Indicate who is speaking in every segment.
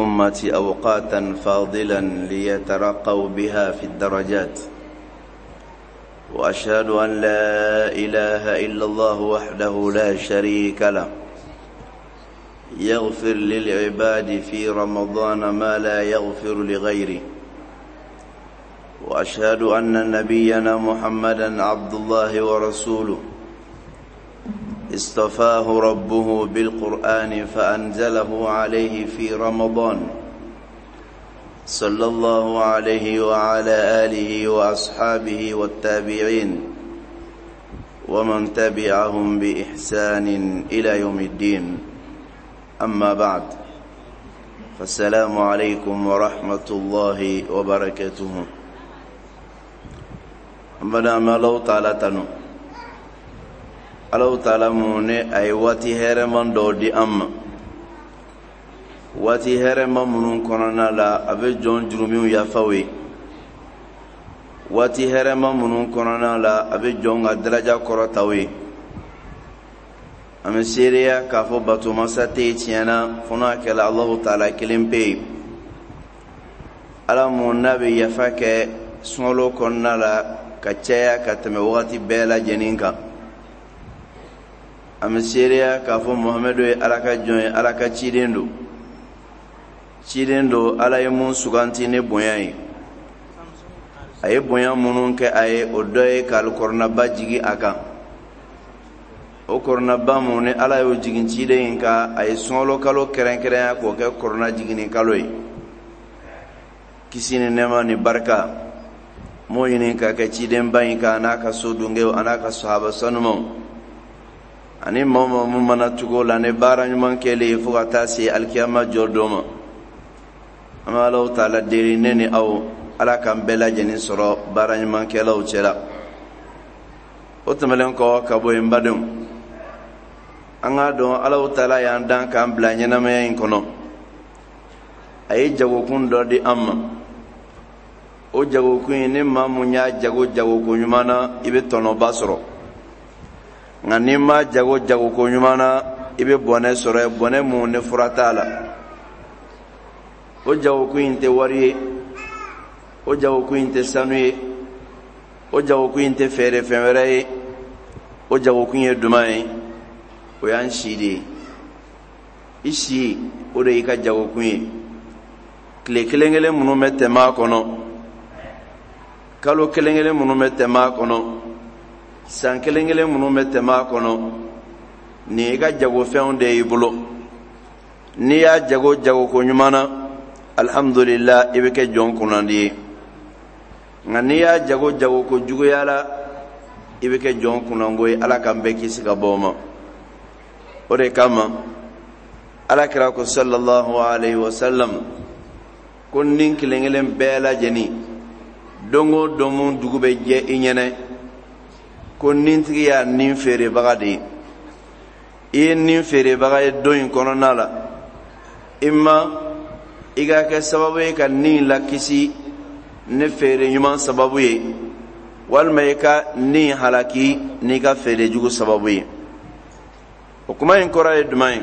Speaker 1: للأمة أوقاتا فاضلا ليترقوا بها في الدرجات، وأشهد أن لا إله إلا الله وحده لا شريك له يغفر للعباد في رمضان ما لا يغفر لغيره، وأشهد أن نبينا محمدا عبد الله ورسوله اصطفاه ربه بالقرآن فأنزله عليه في رمضان، صلى الله عليه وعلى آله وأصحابه والتابعين ومن تبعهم بإحسان إلى يوم الدين. أما بعد، فالسلام عليكم ورحمة الله وبركاته. أمنا ما لو تعالى تنو الله تعالى موني أي واتي هرمان دو دي أما wati herema munun konona la abe jon jurumiw yafawe, wati herema munun konona la abe jon ga daraja korotawe. ame seriya k'a fɔ batomasa tɛ tiɲɛna fɔnɔ a kɛla Allahu Taala kelen pe ye. ala mun n'a bɛ yafa kɛ sunkalo kɔnɔna la ka caya ka tɛmɛ wagati bɛɛ lajɛlen kan. ame seriya k'a fɔ Muhamadu ye ala ka jɔn ye, ala ka ciden don. ciden do ala ye mun suganti ne bonya ye. a ye bonya minnu kɛ a ye, o dɔ ye ka alikoronaba jigi a kan. o koronaba mun ni ala y'o jigin ciden in kan, a ye sunkalo kalo kɛrɛnkɛrɛnya k'o kɛ korona jigini kalo ye. kisi ni nɛɛma ni barika m'o ɲini ka kɛ cidenba in kan n'a ka so dunkew a n'a ka sahaba sanumaw ani maa o maa mun mana tugu la ne baara ɲuman kɛlen fo ka taa se alikiyama jɔ don ma. an bɛ Alahu Taala deli ne ni aw, ala k'an bɛɛ lajɛlen sɔrɔ baara ɲumankɛlaw cɛla. o tɛmɛlen kɔ ka bɔ yen badenw, an k'a dɔn Alahu Taala y'an dan k'an bila ɲɛnamaya in kɔnɔ. a ye jagokun dɔ di an ma. o jagokun in ni maa mun y'a jagoko ɲuman na i bɛ tɔnɔba sɔrɔ, nka n'i ma jagoko ɲuman na i bɛ bɔnɛ sɔrɔ, bɔnɛ mun ne fura t'a la. o jagokun in tɛ wari ye, o jagokun in tɛ sanu ye, o jagokun in tɛ feere fɛn wɛrɛ ye, o jagokun ye duman ye, o y'an si de ye. i si o de y'i ka jagokun ye. tile kelen kelen minnu bɛ tɛmɛ a kɔnɔ, kalo kelen kelen minnu bɛ tɛmɛ a kɔnɔ, san kelen kelen minnu bɛ tɛmɛ a kɔnɔ, nin i ka jagofɛnw de y'i bolo. n'i y'a jagoko ɲuman na, alhamdulillah i bɛ kɛ jɔn kunnandi ye. nka n'i y'a jagoko juguya la, i bɛ kɛ jɔn kunnango ye. ala k'an bɛɛ kisi ka bɔ o ma. o de kama alakira ko sallallahu alaihi wasallam ko nin kelen kelen bɛɛ lajɛlen don o don mun dugu bɛ jɛ i ɲɛnɛ, ko nintigi y'a nin feerebaga de ye. i ye nin feerebaga ye don in kɔnɔna la, i ma i ka kɛ sababu ye ka nin lakisi ne feere ɲuman sababu ye, walima i ka nin halaki n'i ka feere jugu sababu ye. o kuma in kɔrɔ ye duman ye?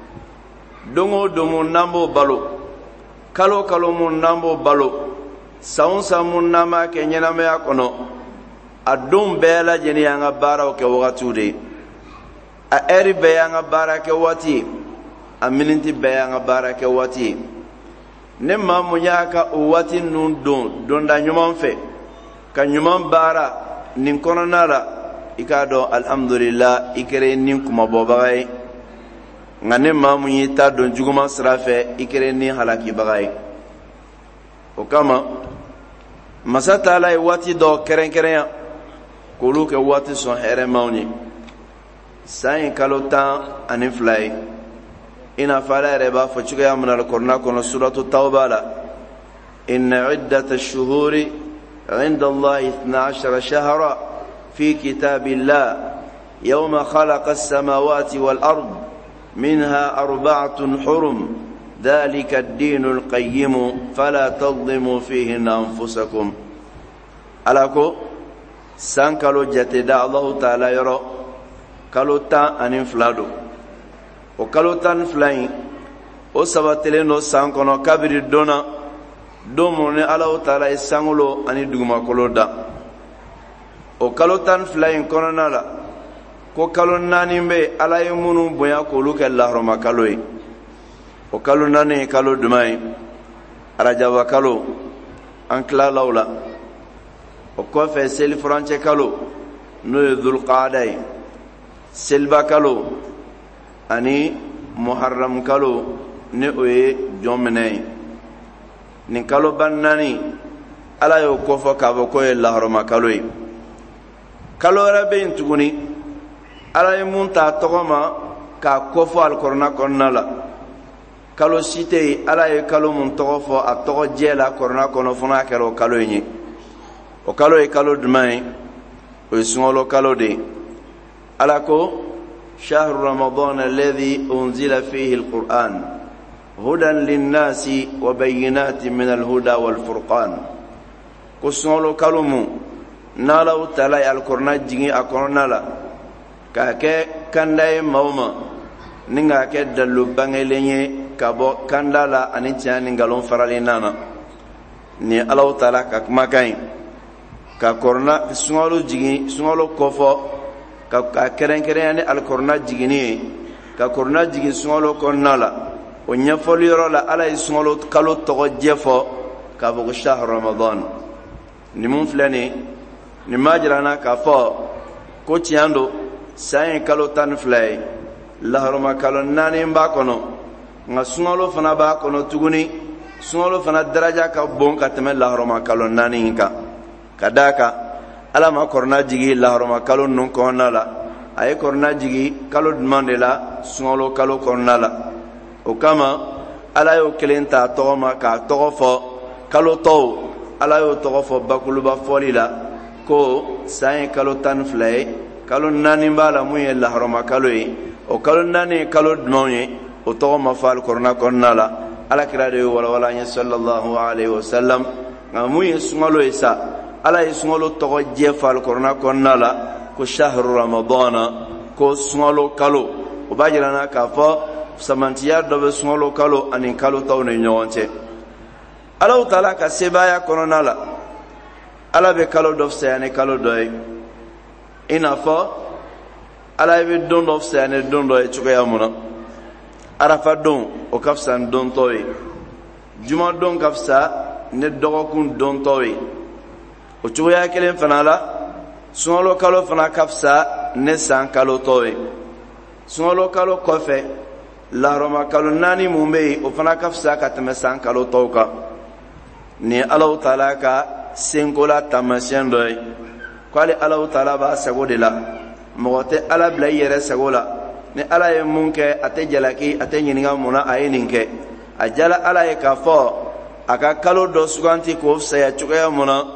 Speaker 1: don o don mun n'an b'o balo, kalo kalo mun n'an b'o balo, san san mun n'an b'a kɛ ɲɛnamaya kɔnɔ, a don bɛɛ lajɛlen y'an ka baaraw kɛ wagatiw de ye. a ɛri bɛɛ y'an ka baara kɛ waati ye, a miniti bɛɛ y'an ka baara kɛ waati ye. ne maa mun y'a ka o waati ninnu don donda ɲuman fɛ ka ɲuman baara nin kɔnɔna la, i k'a dɔn alhamdulillah i kɛra nin kumabɔbaga ye. nka ne maa mun y'i ta don juguman sira fɛ, i kɛra nin halakibaga ye. o kama masa Taala ye waati dɔ kɛrɛnkɛrɛnya k'olu kɛ waati sɔn hɛrɛmaw ye. san ye kalo 12 ye. i n'a fɔ ala yɛrɛ b'a fɔ cogoya min na alikuranɛ kɔnɔ suratu tawba la, inna iddata shuhuri inda Allahi 12 shahra fi kitabillah yawma khalaqa as-samawati wal ard minha 4 hurum dhalika ad-dinul qayyim fala tadhlimu fihinna anfusakum. ala ko san kalo jate da Allahu Taala yɔrɔ kalo 12 do. o kalo 12 in o sabatelen no san kono kabiri dona domo ne Allahu taala sangulo ani dugumakolo da o kalo tan fila in kɔnɔna la ko kalo naani bɛ Ala ye minnu bonya k'olu kɛ laharama kalo ye o kalo naani kalo duman ye arajaba kalo an tilala o la o kɔfɛ selifurancɛ kalo n'o ye dhulqaada ye seliba kalo ani muharram kalo ni o ye jɔnminɛ ye nin kalo ban naani Ala y'o kɔfɔ k'a fɔ k'o ye laharama kalo ye kalo wɛrɛ bɛ yen tuguni Ala ye mun ta tɔgɔ ma k'a kɔfɔ alikɔrɔna kɔnɔna la kalo si tɛ yen Ala ye kalo mun tɔgɔ fɔ a tɔgɔ jɛ la kɔrɔna kɔnɔ fo n'a kɛra o kalo in ye o kalo ye kalo jumɛn ye o ye sunkalo kalo de ye Ala ko shahru ramadan alladhi unzila fihi alquran hudan linnasi wa bayyinatin min alhuda walfurqan ko sunkalo kalo mun n'Alahu taala ye alikɔrɔna jigin a kɔnɔna la k'a kɛ kanda ye maaw ma ni k'a kɛ dalilu bangelen ye ka bɔ kanda la ani tiɲɛ ni nkalon faralen na ni Alahu taala ka kumakan ye ka kɔrɔna sunkalo jigin sunkalo kɔfɔ ka kɛrɛnkɛrɛnya ni alikɔrɔna jiginni ye ka kɔrɔna jigin sunkalo kɔnɔna la o ɲɛfɔli yɔrɔ la Ala ye sunkalo kalo tɔgɔ jɛ fɔ k'a fɔ ko shahru ramadan ni mun filɛ nin nin ma jira na k'a fɔ ko tiɲɛ don san ye kalo 12 ye laharama kalo 4 b'a kɔnɔ nka sunkalo fana b'a kɔnɔ tuguni sunkalo fana daraja ka bon ka tɛmɛ laharama kalo 4 in kan ka d'a kan Ala ma kɔrɔna jigi laharama kalo ninnu kɔnɔna la a ye kɔrɔna jigi kalo jumɛn de la sunkalo kalo kɔnɔna la o kama Ala y'o kelen ta tɔgɔ ma k'a tɔgɔ fɔ kalo tɔw Ala y'o tɔgɔ fɔ bakuluba fɔli la ko san ye kalo 12 ye kalo 4 b'a la mun ye laharama kalo ye o kalo 4 ye kalo jumɛn ye o tɔgɔ ma fɔ alikɔrɔna kɔnɔna la Alakira de ye walawala an ye sallallahu alaihi wasallam nka mun ye sunkalo ye sa Ala ye sunkalo tɔgɔ jɛ fɔ alikɔrɔna kɔnɔna la ko shahru ramadana ko sunkalo kalo o b'a jira na k'a fɔ samantiya dɔ bɛ sunkalo kalo ani kalo tɔw ni ɲɔgɔn cɛ Alahu taala ka sebaaya kɔnɔna la Ala bɛ kalo dɔ fisaya ni kalo dɔ ye i n'a fɔ Ala bɛ don dɔ fisaya ni don dɔ ye cogoya mun na Arafa don o ka fisa ni don tɔw ye Juma don ka fisa ni dɔgɔkun don tɔw ye o cogoya kelen fana la sunkalo kalo fana ka fisa ni san kalo tɔw ye sunkalo kalo kɔfɛ laharama kalo 4 mun bɛ yen o fana ka fisa ka tɛmɛ san kalo tɔw kan ni Alahu taala ka senkola tamasiyɛn dɔ ye k'ale Alahu taala b'a sago de la mɔgɔ tɛ Ala bila i yɛrɛ sago la ni Ala ye mun kɛ a tɛ jalaki a tɛ ɲininka mun na a ye nin kɛ a jala Ala ye k'a fɔ a ka kalo dɔ suganti k'o fisaya cogoya mun na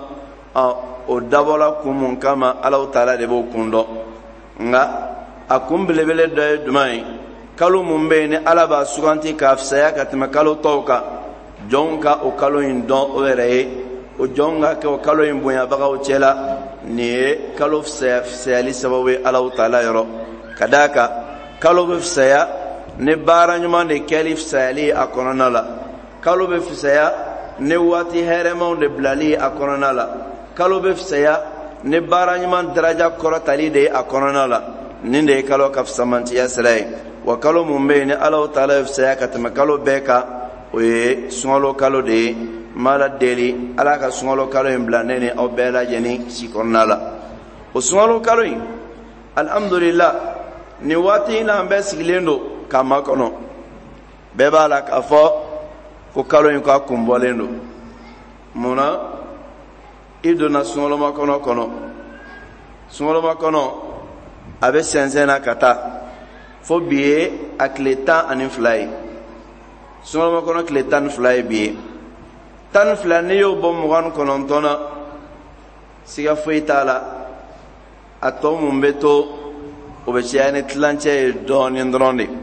Speaker 1: o dabɔla kun mun kama Alahu taala de b'o kun dɔn nka a kun belebele dɔ ye jumɛn ye kalo mun bɛ yen ni Ala b'a suganti k'a fisaya ka tɛmɛ kalo tɔw kan jɔnw ka o kalo in dɔn o yɛrɛ ye o jɔnw ka kɛ o kalo in bonyabagaw cɛ la nin ye kalo fisayali sababu ye Alahu taala yɔrɔ ka d'a kan kalo bɛ fisaya ni baara ɲuman de kɛli fisayali a kɔnɔna la kalo bɛ fisaya ni waati hɛrɛmaw de bilali a kɔnɔna la kalo bɛ fisaya ni baara ɲuman daraja kɔrɔtali de a kɔnɔna la nin de ye kalo ka fisamantiya sira ye wa kalo mun bɛ yen ni Alahu taala ye fisaya ka tɛmɛ kalo bɛɛ kan o ye sunkalo kalo de ye mala deli Ala ka sunkalo kalo in bila ne ni aw bɛɛ lajɛlen si kɔnɔna la o sunkalo kalo in alhamdulillah ni waati in na an bɛɛ sigilen don k'a makɔnɔ bɛɛ b'a la k'a fɔ ko kalo in k'a kun bɔlen don mun na i donna sunkalo makɔnɔ kɔnɔ sunkalo makɔnɔ a bɛ sɛnsɛn na ka taa fo bi ye a tile 12 ye sunkalo makɔnɔ tile 12 ye bi ye 12 n'i y'o bɔ 29 na siga foyi t'a la a tɔ mun bɛ to o bɛ caya ni tilancɛ ye dɔɔnin dɔrɔn de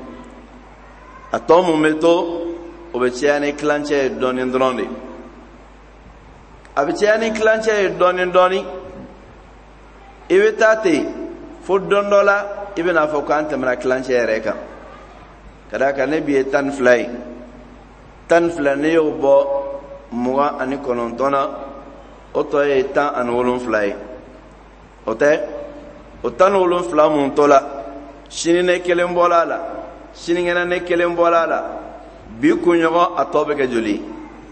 Speaker 1: a tɔ mun bɛ to o bɛ caya ni tilancɛ ye dɔɔnin dɔrɔn de a bɛ caya ni tilancɛ ye dɔɔnin dɔɔnin i bɛ taa ten fo don dɔ la i bɛ n'a fɔ k'an tɛmɛna tilancɛ yɛrɛ kan ka d'a kan ne bi ye 12 ye tan fila ne y'o bɔ 29 na o tɔ ye 17 ye o tɛ o 17 mun tɔ la sini ne kelen bɔla la sinikɛnɛ ne kelen bɔla la bi kunɲɔgɔn a tɔ bɛ kɛ joli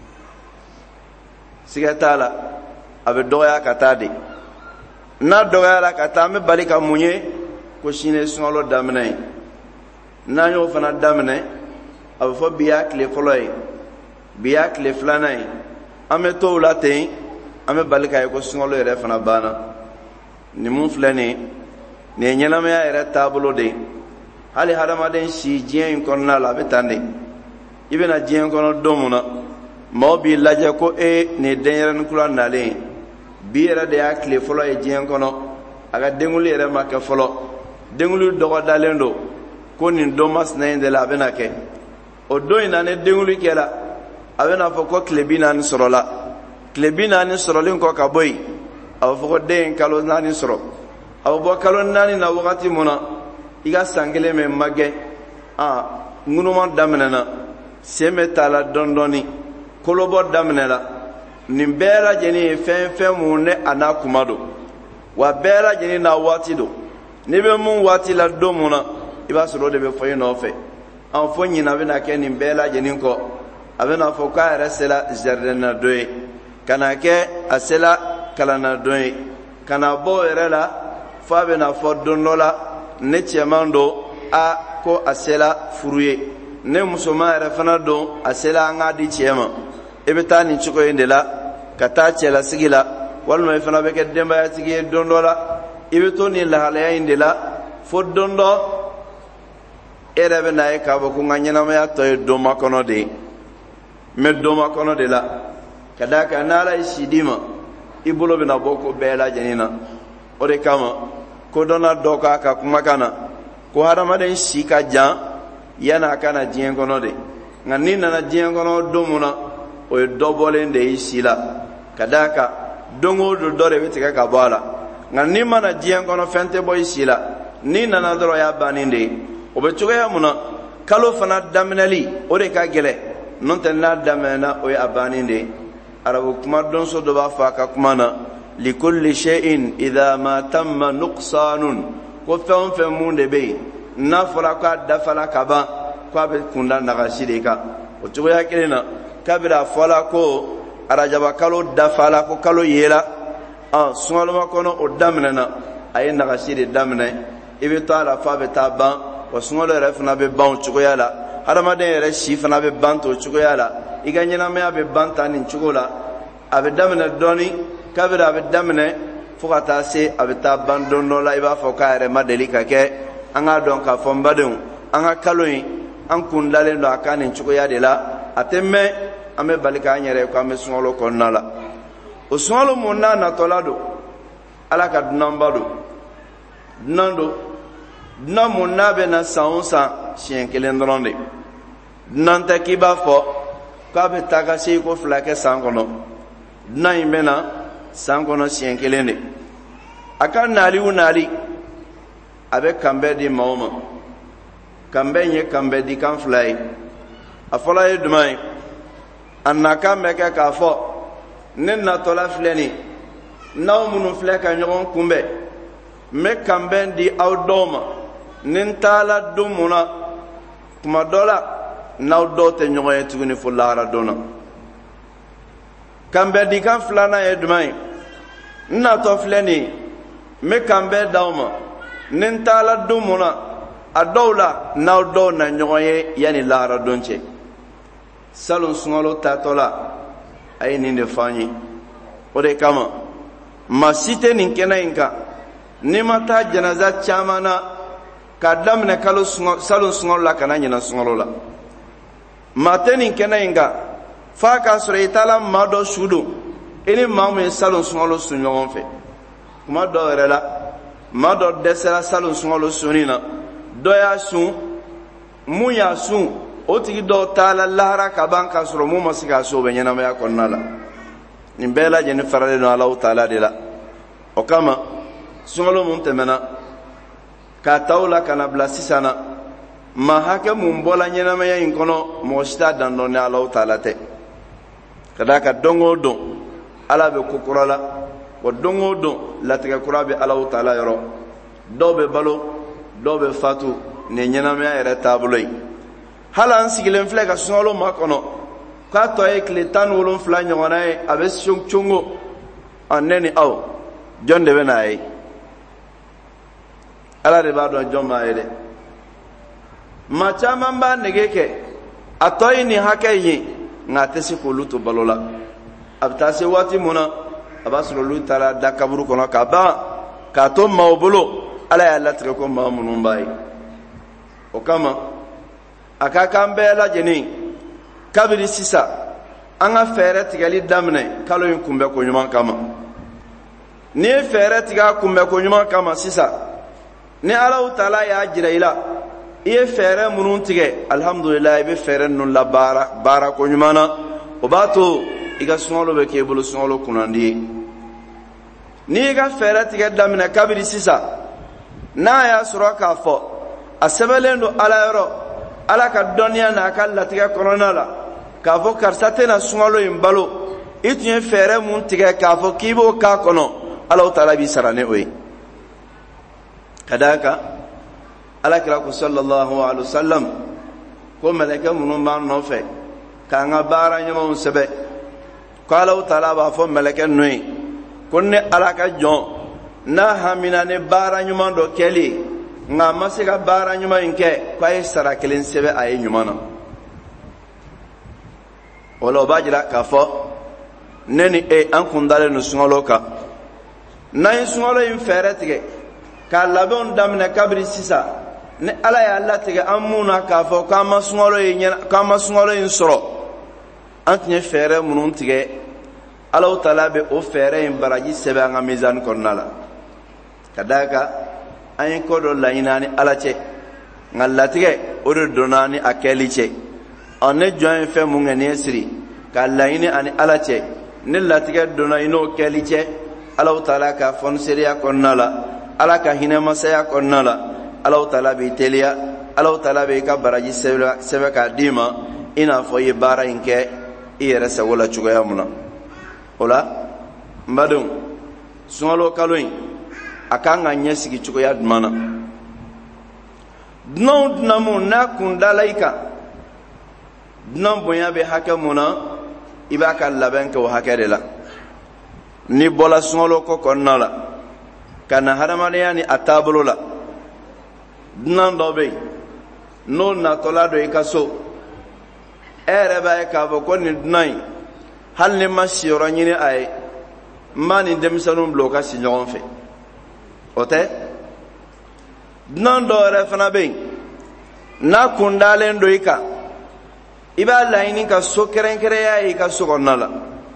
Speaker 1: siga t'a la a bɛ dɔgɔya ka taa de n'a dɔgɔyara ka taa an bɛ bali ka mun ye ko sini sunkalo daminɛ ye n'an y'o fana daminɛ a bɛ fɔ bi y'a tile fɔlɔ ye bi y'a tile filanan ye an bɛ to o la ten an bɛ bali ka ye ko sunkalo yɛrɛ fana banna nin mun filɛ nin ye ɲɛnamaya yɛrɛ taabolo de hali hadamaden si diɲɛ in kɔnɔna la a bɛ tan de i bɛna diɲɛ kɔnɔ don mun na maaw b'i lajɛ ko nin ye denyɛrɛnin kura nalen ye bi yɛrɛ de y'a tile fɔlɔ ye diɲɛ kɔnɔ a ka denkuli yɛrɛ ma kɛ fɔlɔ denkuli dɔgɔdalen don ko nin don masina in de la a bɛna kɛ o don in na ni denkuli kɛra a bɛna fɔ ko tile 40 sɔrɔla tile 40 sɔrɔlen kɔ ka bɔ yen a bɛ fɔ ko den kalo 4 sɔrɔ a bɛ bɔ kalo 4 na wagati mun na i ka san kelen mɛ ma gɛn ŋunuma daminɛna sen bɛ taa la dɔɔni kolobɔ daminɛla nin bɛɛ lajɛlen ye fɛn mun ne a n'a kuma don wa bɛɛ lajɛlen n'a waati don n'i bɛ mun waati la don mun na i b'a sɔrɔ o de bɛ fɔ i nɔfɛ fo ɲina bɛna kɛ nin bɛɛ lajɛlen kɔ a bɛna fɔ k'a yɛrɛ sela jardin na don ye ka na kɛ a sela kalan na don ye ka na bɔ o yɛrɛ la fo a bɛna fɔ don dɔ la ne cɛman don ko a sela furu ye ne musoman yɛrɛ fana don a sela an k'a di cɛ ma i bɛ taa nin cogo in de la ka taa cɛlasigi la walima i fana bɛ kɛ denbayatigi ye don dɔ la i bɛ to nin lahalaya in de la fo don dɔ e yɛrɛ bɛ na ye k'a fɔ ko n ka ɲɛnamaya tɔ ye don makɔnɔ de ye n bɛ don makɔnɔ de la ka d'a kan n'Ala ye si d'i ma i bolo bɛna bɔ ko bɛɛ lajɛlen na o de kama kodɔnna dɔ k'a ka kumakan na ko hadamaden si ka jan yan'a ka na diɲɛ kɔnɔ de nka n'i nana diɲɛ kɔnɔ don mun na o ye dɔ bɔlen de ye si la ka d'a kan don o don dɔ de bɛ tigɛ ka bɔ a la nka n'i mana diɲɛ kɔnɔ fɛn tɛ bɔ i si la n'i nana dɔrɔn o y'a bannen de ye o bɛ cogoya mun na kalo fana daminɛli o de ka gɛlɛn n'o tɛ n'a daminɛna o ye a bannen de ye arabu kuma dɔnso dɔ b'a fɔ a ka kuma na likulli shay'in idha ma tamma nuqsanun ko fɛn o fɛn mun de bɛ yen n'a fɔra k'a dafala ka ban k'a bɛ kunda nagasi de kan o cogoya kelen na kabira fɔla ko arajaba kalo dafala ko kalo yera sungaloma kɔnɔ o daminɛna a ye nagasi de daminɛ i bɛ to a la f'a bɛ taa ban wa sunkalo yɛrɛ fana bɛ ban o cogoya la hadamaden yɛrɛ si fana bɛ ban o cogoya la i ka ɲɛnamaya bɛ ban ta nin cogo la a bɛ daminɛ dɔɔni kabira a bɛ daminɛ fo ka taa se a bɛ taa ban don dɔ la i b'a fɔ k'a yɛrɛ ma deli ka kɛ an k'a dɔn k'a fɔ n badenw an ka kalo in an kun dalen don a kan nin cogoya de la a tɛ mɛn an bɛ bali k'an yɛrɛ ko an bɛ sunkalo kɔnɔna la o sunkalo mun n'a natɔla don ala ka dunanba don dunan mun n'a bɛ na san o san siɲɛ kelen dɔrɔn de dunan tɛ k'i b'a fɔ k'a bɛ taa ka se ko 2 kɛ san kɔnɔ dunan in bɛ na san kɔnɔ siɲɛ kelen de a ka nali o nali a bɛ kanbɛ di maaw ma kanbɛ in ye kanbɛ di kan 2 ye a fɔlɔ ye jumɛn ye a nakan bɛ kɛ k'a fɔ ne natɔla filɛ nin n'aw minnu filɛ ka ɲɔgɔn kunbɛn n bɛ kanbɛn di aw dɔw ma ni n taala don mun na tuma dɔ la n'aw dɔw tɛ ɲɔgɔn ye tuguni fo lahara don na kanbɛn di kan 2nan ye jumɛn ye n natɔ filɛ nin n bɛ kanbɛn d'aw ma ni n taala don mun na a dɔw la n'aw dɔw na ɲɔgɔn ye yanni lahara don cɛ salon sunkalo taatɔ la a ye nin de fɔ an ye o de kama maa si tɛ nin kɛnɛ in kan n'i ma taa janaza caman na k'a daminɛ salon sunkalo la ka na ɲina sunkalo la maa tɛ nin kɛnɛ in kan f'a k'a sɔrɔ i taala maa dɔ su don i ni maa min ye salon sunkalo su ɲɔgɔn fɛ kuma dɔw yɛrɛ la maa dɔ dɛsɛra salon sunkalo sunni na dɔ y'a sun mun y'a sun o tigi dɔw taala lahara ka ban k'a sɔrɔ mun ma se k'a sun o bɛ ɲɛnamaya kɔnɔna la nin bɛɛ lajɛlen faralen don Alahu Taala de la o kama sunkalo mun tɛmɛna k'a ta o la ka na bila sisan na ma hake mun bola ɲɛnamaya in kɔnɔ mɔgɔ si t'a dan dɔn ni Alahu Taala tɛ ka d'a kan don o don Ala bɛ ko kura la wa don o don latigɛ kura bɛ Alahu Taala yɔrɔ dɔw bɛ balo dɔw bɛ fatu nin ɲɛnamaya yɛrɛ taabolo ye hali an sigilen filɛ ka sunkalo makɔnɔ k'a tɔ ye tile 17 ɲɔgɔnna ye a bɛ congo ne ni aw jɔn de bɛ n'a ye Ala de b'a dɔn jɔn b'a ye dɛ maa caman b'a nege kɛ a tɔ ye nin hakɛ ye nka a tɛ se k'olu to balo la a bɛ taa se waati mun na a b'a sɔrɔ olu taara da kaburu kɔnɔ ka ban k'a to maaw bolo Ala y'a latigɛ ko maa minnu b'a ye o kama a ka kan bɛɛ lajɛlen kabiri sisan an ka fɛɛrɛ tigɛli daminɛ kalo in kunbɛ ko ɲuman kama ni ye fɛɛrɛ tigɛ a kunbɛ ko ɲuman kama sisan ni Alahu Taala y'a jira i la i ye fɛɛrɛ minnu tigɛ alhamdulillah i bɛ fɛɛrɛ ninnu la baara ko ɲuman na o b'a to i ka sunkalo bɛ k'i bolo sunkalo kunnandi ye ni i ka fɛɛrɛ tigɛ daminɛ kabiri sisan n'a y'a sɔrɔ k'a fɔ a sɛbɛnlen don Ala yɔrɔ Ala ka dɔnniya n'a ka latigɛ kɔnɔna la k'a fɔ karisa tɛna sunkalo in balo i tun ye fɛɛrɛ mun tigɛ k'a fɔ k'i b'o k'a kɔnɔ Alahu Taala b'i sara ni o ye ka d'a kan Alakira ko sallallahu alaihi wasallam ko mɛlɛkɛ minnu b'an nɔfɛ k'an ka baara ɲumanw sɛbɛn ko Alahu Taala b'a fɔ mɛlɛkɛ ninnu ye ko ne Ala ka jɔn n'a hamina ne baara ɲuman dɔ kɛli nka a ma se ka baara ɲuman in kɛ ko a ye sara kelen sɛbɛn a ye ɲuman na o la o b'a jira k'a fɔ ne ni an kun dalen don sunkalo kan n'an ye sunkalo in fɛɛrɛ tigɛ k'a labɛnw daminɛ kabiri sisan ni Ala y'a latigɛ an mun na k'a fɔ k'an ma sunkalo in sɔrɔ an tun ye fɛɛrɛ minnu tigɛ Alahu Taala bɛ o fɛɛrɛ in baraji sɛbɛn an ka mizani kɔnɔna la ka d'a kan an ye ko dɔ laɲini ni Ala cɛ nka latigɛ o de donna ni a kɛli cɛ ne jɔn ye fɛn mun kɛ ni ye siri ka laɲini ani Ala cɛ ni latigɛ donna i n'o kɛli cɛ Alahu Taala ka fɔniseriya kɔnɔna la Ala ka hinɛmasaya kɔnɔna la Alahu Taala b'i teliya Alahu Taala b'i ka baraji sɛbɛn k'a d'i ma i n'a fɔ i ye baara in kɛ i yɛrɛ sago la cogoya mun na o la n badenw sunkalo kalo in a kan ka ɲɛsigi cogoya jumɛn na dunan mun n'a kun dala i kan dunan bonya bɛ hakɛ mun na i b'a ka labɛn kɛ o hakɛ de la ni bɔla sunkalo ko kɔnɔna la ka na hadamadenya ni a taabolo la dunan dɔ bɛ yen n'o natɔla don i ka so e yɛrɛ b'a ye k'a fɔ ko nin dunan in hali ni ma siyɔrɔ ɲini a ye n b'a ni denmisɛnninw bila o ka si ɲɔgɔn fɛ o tɛ dunan dɔ yɛrɛ fana bɛ yen n'a kun dalen don i kan i b'a laɲini ka so kɛrɛnkɛrɛnya ye i ka so kɔnɔna la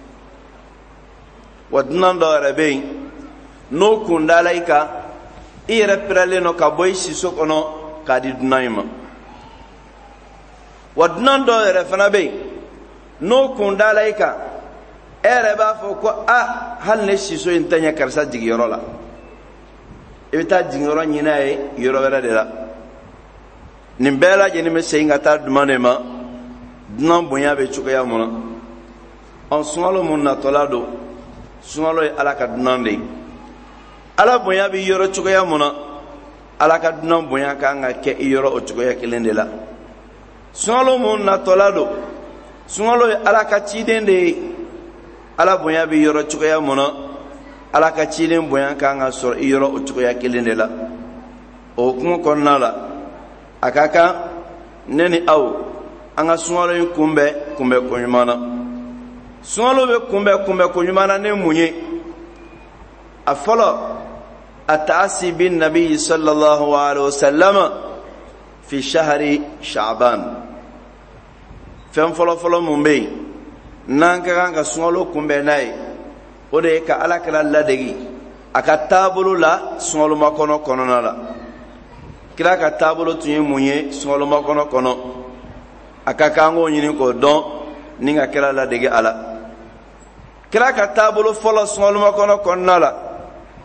Speaker 1: wa dunan dɔ yɛrɛ bɛ yen n'o kun dala i kan i yɛrɛ pɛrɛlen don ka bɔ i siso kɔnɔ k'a di dunan in ma wa dunan dɔ yɛrɛ fana bɛ yen n'o kun dala i kan e yɛrɛ b'a fɔ ko hali ne siso in tɛ ɲɛ karisa jigiyɔrɔ la i bɛ taa jigiyɔrɔ ɲini a ye yɔrɔ wɛrɛ de la nin bɛɛ lajɛlen bɛ segin ka taa dunan de ma dunan bonya bɛ cogoya mun na sunkalo mun natɔla don sunkalo ye Ala ka dunan de ye Ala bonya bɛ yɔrɔ cogoya mun na Ala ka dunan bonya kan ka kɛ i yɔrɔ o cogoya kelen de la sunkalo mun natɔla don sunkalo ye Ala ka ciden de ye Ala bonya bɛ yɔrɔ cogoya mun na Ala ka ciden bonya kan ka sɔrɔ i yɔrɔ o cogoya kelen de la o hukumu kɔnɔna la a ka kan ne ni aw an ka sunkalo in kunbɛ ko ɲuman na sunkalo bɛ kunbɛ ko ɲuman na ne mun ye a fɔlɔ التأسي بالنبي صلى الله عليه وسلم في شهر شعبان فهم فلو مبين نانكا سنولو كمبيناي ودي كالا كلا لدغي akattabulu la sungalo makono kono la kira ka tabulu tunye munye sungalo makono kono akakango nyini ko don ninga kira la dege ala kira ka tabulu folo sungalo makono kono la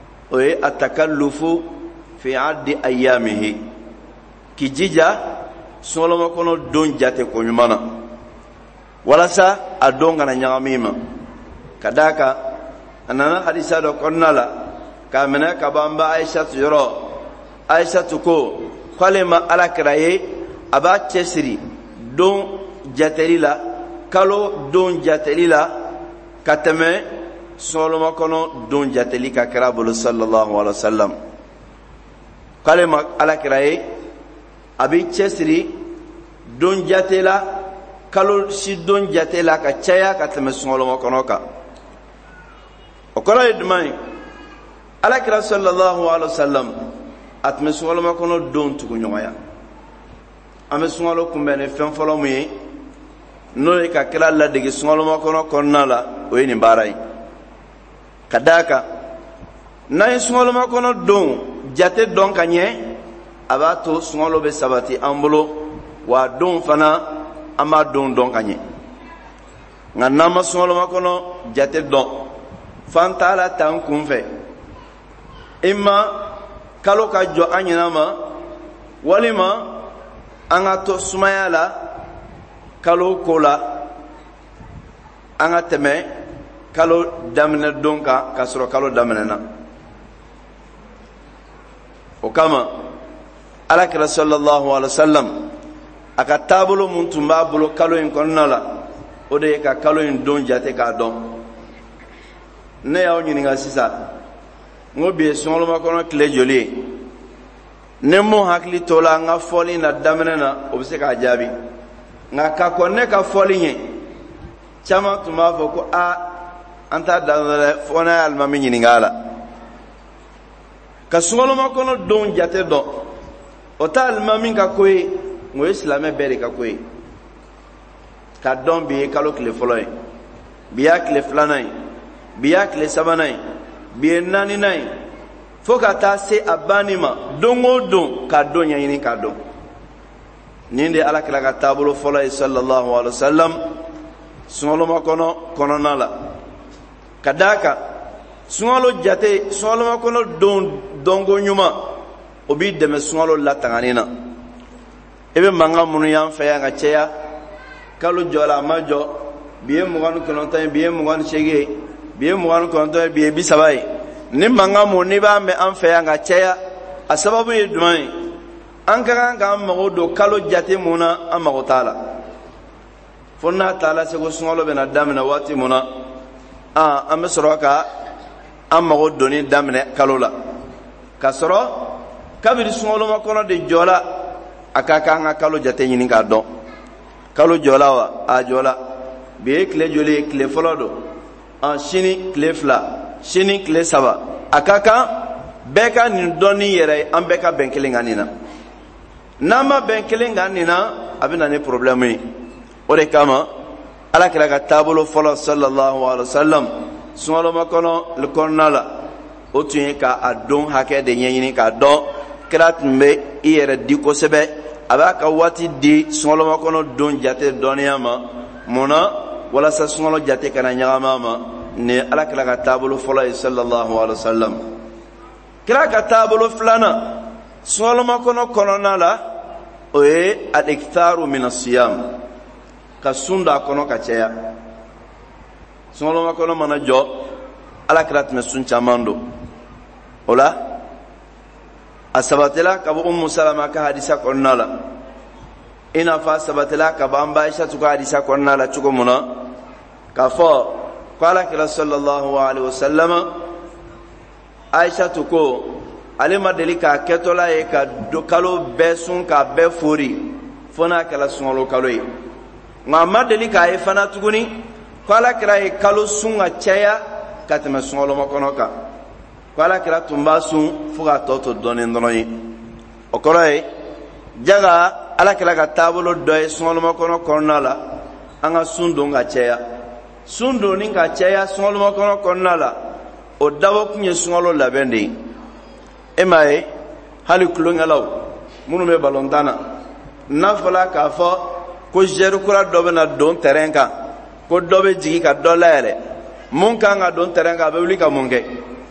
Speaker 1: atakallufu fi addi ayyamihi kijija suŋaloma kono don jate ko ɲuman na walasa a don kana ɲagami ma ka daa kan a nana hadisa dɔ kɔnɔna la k'a minɛ ka ban ba aisatu yɔrɔ aisatu ko k'ale ma alakira ye a b'a cɛsiri don jateli la kalo don jateli la ka tɛmɛ suŋaloma kɔnɔ don jateli ka kira bolo sallallahu alaihi wasallam k'ale ma alakira ye a b'i cɛsiri don jate la kalo si don jate la ka caya ka tɛmɛ suŋaloma kɔnɔ kan o kɔrɔ ye jumɛn ye alakira sallallahu alaihi wasallam a tun bɛ suŋaloma kɔnɔ don tugu ɲɔgɔnya an bɛ suŋalo kunbɛn ni fɛn fɔlɔ mun ye n'o ye ka kira ladege suŋaloma kɔnɔ kɔnɔna la o ye nin baara ye ka daa kan n'an ye suŋaloma kɔnɔ don jate dɔn ka ɲɛ a b'a to suŋalo bɛ sabati an bolo wa don fana an b'a don dɔn ka ɲɛ nka n'an ma suŋaloma kɔnɔ jate dɔn f'an t'a la ta an kun fɛ i ma kalo ka jɔ an ɲɛna ma walima an ka to sumaya la kalo ko la an ka tɛmɛ kalo daminɛ don kan k'a sɔrɔ kalo daminɛna o kama alakira sallallahu alaihi wasallam a ka taabolo mun tun b'a bolo kalo in kɔnɔna la o de ye ka kalo in don jate k'a dɔn ne y'aw ɲininka sisan n ko bi ye suŋaloma kɔnɔ tile joli ye ne mun hakili to la n ka fɔli na daminɛ na o bɛ se k'a jaabi nka ka kɔn ne ka fɔli ɲɛ caman tun b'a fɔ ko an t'a dan dɛ fɔ n'a ye alimami ɲininka a la ka suŋaloma kɔnɔ don jate dɔn o t'a alimami ka ko ye o ye silamɛ bɛɛ de ka ko ye ka dɔn bi ye kalo tile fɔlɔ ye bi y'a tile filanan ye bi y'a tile sabanan ye bi ye naaninan ye fo ka taa se a banni ma don o don ka don ɲɛɲini k'a dɔn nin de alakira ka taabolo fɔlɔ ye sallallahu alaihi wasallam suŋaloma kɔnɔ kɔnɔna la ka daa kan suŋalo jate suŋaloma kɔnɔ don dɔnko ɲuman o b'i dɛmɛ suŋalo latangani na i bɛ mankan minnu y'an fɛ yan ka caya kalo jɔ la a ma jɔ bi ye 29 ye bi ye 28 ye bi ye 29 ye bi ye 30 ye ni mankan mun n'i b'a mɛn an fɛ yan ka caya a sababu ye jumɛn ye an ka kan k'an mago don kalo jate mun na an mago t'a la fo n'a taala se ko suŋalo bɛna daminɛ waati mun na an bɛ sɔrɔ ka an mago donni daminɛ kalo la ka sɔrɔ kabiri suŋaloma kɔnɔ de jɔla a ka kan ka kalo jate ɲini k'a dɔn kalo jɔla wa a jɔla bi ye tile joli ye tile fɔlɔ don sini tile 2 sini tile 3 a ka kan bɛɛ ka nin dɔn ni yɛrɛ ye an bɛɛ ka bɛn kelen kan nin na n'an ma bɛn kelen kan nin na a bɛ na ni problème ye o de kama alakira ka taabolo fɔlɔ sallallahu alaihi wasallam suŋaloma kɔnɔna la o tun ye k'a don hakɛ de ɲɛɲini k'a dɔn kira tun bɛ i yɛrɛ di kosɛbɛ a b'a ka waati di suŋaloma kɔnɔ don jate dɔnniya ma mun na walasa suŋalo jate kana ɲagama ma ni ye alakira ka taabolo fɔlɔ ye sallallahu alaihi wasallam kira ka taabolo filanan suŋaloma kɔnɔna la o ye al-iktharu min as-siyam ka sun da kɔnɔ ka caya suŋaloma kɔnɔ mana jɔ alakira tun bɛ sun caman don o la a sabatila ka bɔ Ummu Salama ka hadisa kɔnɔna la i n'a fɔ a sabatila ka bɔ an ba Aisatu ka hadisa kɔnɔna la cogo mun na k'a fɔ ko alakira sallallahu alaihi wasallam Aisatu ko ale ma deli k'a kɛtɔla ye ka kalo bɛɛ sun k'a bɛɛ fori fo n'a kɛra suŋalo kalo ye nka a ma deli k'a ye fana tuguni ko alakira ye kalo sun ka caya ka tɛmɛ suŋaloma kɔnɔ kan ko alakira tun b'a sun fo k'a tɔ to dɔɔnin dɔrɔn ye o kɔrɔ ye jaga alakira ka taabolo dɔ ye suŋaloma kɔnɔna la an ka sun don ka caya sun donni ka caya suŋaloma kɔnɔna la o dabɔ kun ye suŋalo labɛn de ye e m'a ye hali tulonkɛlaw minnu bɛ balontan na n'a fɔla k'a fɔ ko zɛri kura dɔ bɛ na don terrain kan ko dɔ bɛ jigin ka dɔ layɛlɛ mun kan ka don terrain kan a bɛ wuli ka mun kɛ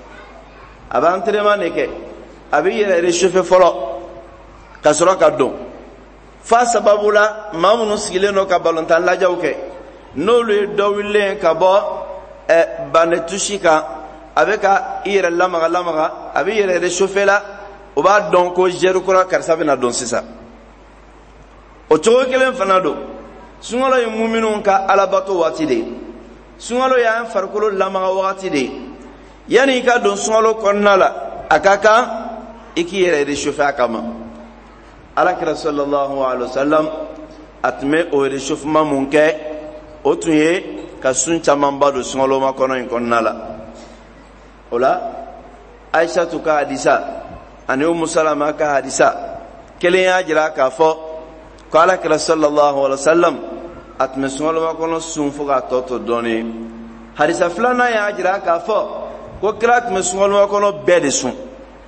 Speaker 1: a bɛ entraînement de kɛ a bɛ yɛrɛ réchauffer fɔlɔ ka sɔrɔ ka don fa sababula mamunu sigileno ka balontan lajawke n'olu ye dɔ wililen ka bɔ bande tusi kan a bɛ ka i yɛrɛ lamaga a bɛ yɛrɛ réchauffer la o b'a dɔn ko zɛri kura karisa bɛna don sisan o cogo kelen fana don sunkalo ye muminun ka alabato waati de sunkalo y'an farikolo lamaga waati de yani i ka don sunkalo kɔnɔna la a ka kan i k'i yɛrɛ réchauffer a kama alakira sallallahu alaihi wasallam a tun bɛ o réchauffement mun kɛ o tun ye ka sun camanba don sungaloma kɔnɔ in kɔnɔna la o la aishatu ka hadisa ani umu salama ka hadisa kelen y'a jira k'a fɔ ko alakira sallallahu alaihi wasallam a tun bɛ sungaloma kɔnɔ sun fo k'a tɔ to dɔɔnin hadisa filanan y'a jira k'a fɔ ko kira tun bɛ sungaloma kɔnɔ bɛɛ de sun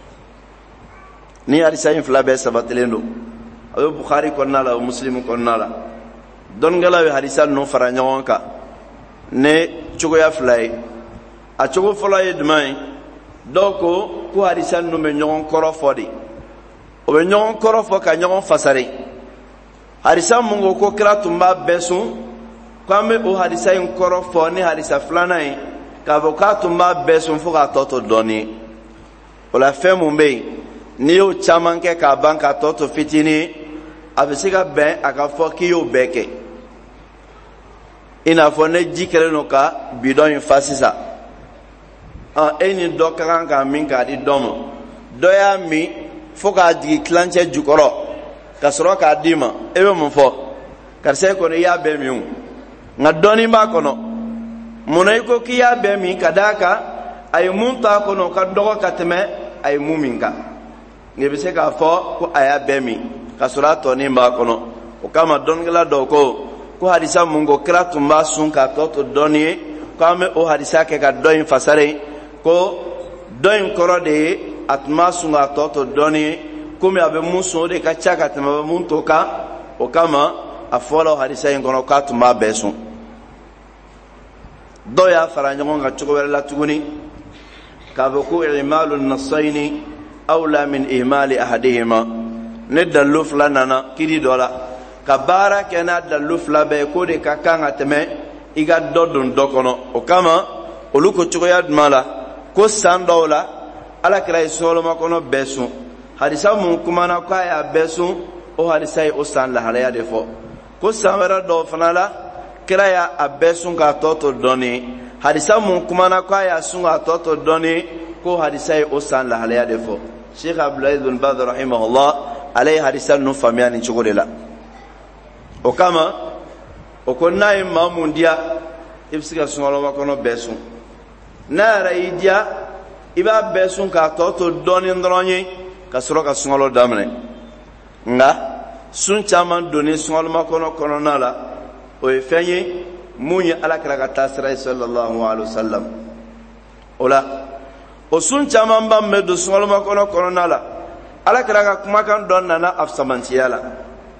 Speaker 1: ni hadisa in fila bɛɛ sabatilen don a bɛ bukhari kɔnɔna la o muslim kɔnɔna la dɔnnikɛlaw ye hadisa ninnu fara ɲɔgɔn kan ne cogoya fila ye a cogo fɔlɔ ye jumɛn ye dɔw ko hadisa ninnu bɛ ɲɔgɔn kɔrɔ fɔ de o bɛ ɲɔgɔn kɔrɔ fɔ ka ɲɔgɔn fasare hadisa mun ko kira tun b'a bɛɛ sun ko an bɛ o hadisa in kɔrɔ fɔ ni hadisa filanan ye k'a fɔ k'a tun b'a bɛɛ sun fo k'a tɔ to dɔɔnin o la fɛn mun bɛ yen n'i y'o caman kɛ k'a ban k'a tɔ to fitinin a bɛ se ka bɛn a ka fɔ k'i y'o bɛɛ kɛ i n'a fɔ ne ji kɛlen don ka bidɔn in fa sisan e ni dɔ ka kan k'a min k'a di dɔ ma dɔ y'a min fo k'a jigin tilancɛ jukɔrɔ ka sɔrɔ k'a d'i ma e bɛ mun fɔ karisa kɔni i y'a bɛɛ min o nka dɔɔnin b'a kɔnɔ munna i ko k'i y'a bɛɛ min ka d'a kan a ye mun t'a kɔnɔ o ka dɔgɔ ka tɛmɛ a ye mun min kan nka i bɛ se k'a fɔ ko a y'a bɛɛ min ka sɔrɔ a tɔnin b'a kɔnɔ o kama dɔnnikɛla dɔw ko hadisa mun ko kira tun b'a sun k'a tɔ to dɔɔnin ye ko an bɛ o hadisa kɛ ka dɔ in fasare ko dɔ in kɔrɔ de ye a tun b'a sun k'a tɔ to dɔɔnin ye komi a bɛ mun sun o de ka ca ka tɛmɛ a bɛ mun to kan o kama a fɔra o hadisa in kɔnɔ k'a tun b'a bɛɛ sun dɔw y'a fara ɲɔgɔn kan cogo wɛrɛ la tuguni k'a fɔ ko imalu nasayini awla min ihmali ahadihima ne dalilu fila nana kiri dɔ la ka baara kɛ n'a dalilu fila bɛɛ k'o de ka kan ka tɛmɛ i ka dɔ don dɔ kɔnɔ o kama olu ko cogoya jumɛn la ko san dɔw la alakira ye sunkalo kɔnɔ bɛɛ sun hadisa mun kumana k'a y'a bɛɛ sun o hadisa ye o san lahalaya de fɔ ko san wɛrɛ dɔw fana la kira y'a bɛɛ sun k'a tɔ to dɔɔnin hadisa mun kumana k'a y'a sun k'a tɔ to dɔɔnin ko hadisa ye o san lahalaya de fɔ sheikh abdulaziz bin baz rahimahullah ale ye hadisa ninnu faamuya nin cogo de la o kama o ko n'a ye maa mun diya i bɛ se ka sunkaloma kɔnɔ bɛɛ sun n'a yɛrɛ y'i diya i b'a bɛɛ sun k'a tɔ to dɔɔnin dɔrɔn ye ka sɔrɔ ka sunkalo daminɛ nka sun caman donni sunkaloma kɔnɔ kɔnɔna la o ye fɛn ye mun ye alakira ka taasira ye sallallahu alaihi wasallam o la o sun caman ba min bɛ don sunkaloma kɔnɔ kɔnɔna la alakira ka kumakan dɔ nana a samantiya la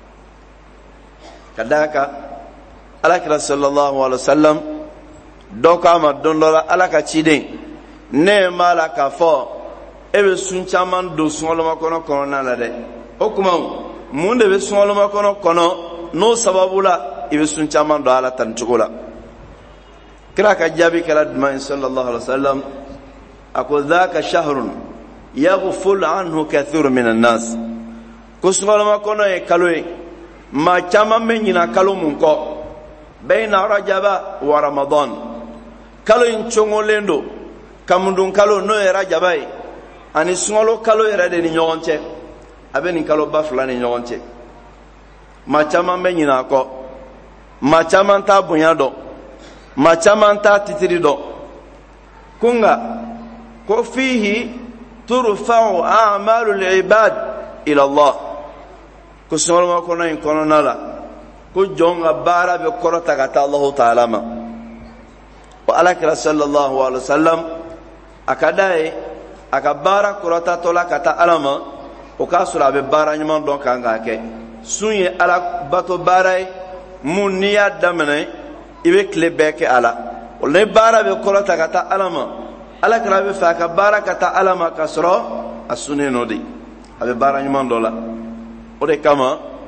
Speaker 1: ka d'a kan alakira sallallahu alaihi wasallam dɔ k'a ma don dɔ la ala ka ciden ne m'a la k'a fɔ e bɛ sun caman don sunkaloma kɔnɔ kɔnɔna la dɛ o tuma mun de bɛ sunkaloma kɔnɔ n'o sababu la i bɛ sun caman don ala tan cogo la kira ka jaabi kɛra jumɛn ye sallallahu alaihi wasallam a ko dhaka shahrun yaghfulu anhu kathirun minan nas ko sunkaloma kɔnɔ ye kalo ye maa caman bɛ ɲina kalo mun kɔ bayna rajaba wa ramadan kalo in cogolen don kamundun kalo n'o ye rajaba ye ani sunkalo kalo yɛrɛ de ni ɲɔgɔn cɛ a bɛ nin kalo ba fila ni ɲɔgɔn cɛ maa caman bɛ ɲina a kɔ maa caman t'a bonya dɔn maa caman t'a titiri dɔn ko nka ko fihi turfa'u a'malul ibad ila Allah ko sunkaloma kɔnɔ in kɔnɔna la ko jɔn ka baara bɛ kɔrɔta ka taa Allahu Ta'ala ma o alakira sallallahu alaihi wasallam a ka d'a ye a ka baara kɔrɔtatɔ la ka taa Ala ma o k'a sɔrɔ a bɛ baara ɲuman dɔn kan k'a kɛ sun ye Ala bato baara ye mun n'i y'a daminɛ i bɛ tile bɛɛ kɛ a la o la ni baara bɛ kɔrɔta ka taa Ala ma alakira bɛ fɛ a ka baara ka taa Ala ma ka sɔrɔ a sunnen nɔ de a bɛ baara ɲuman dɔ la o de kama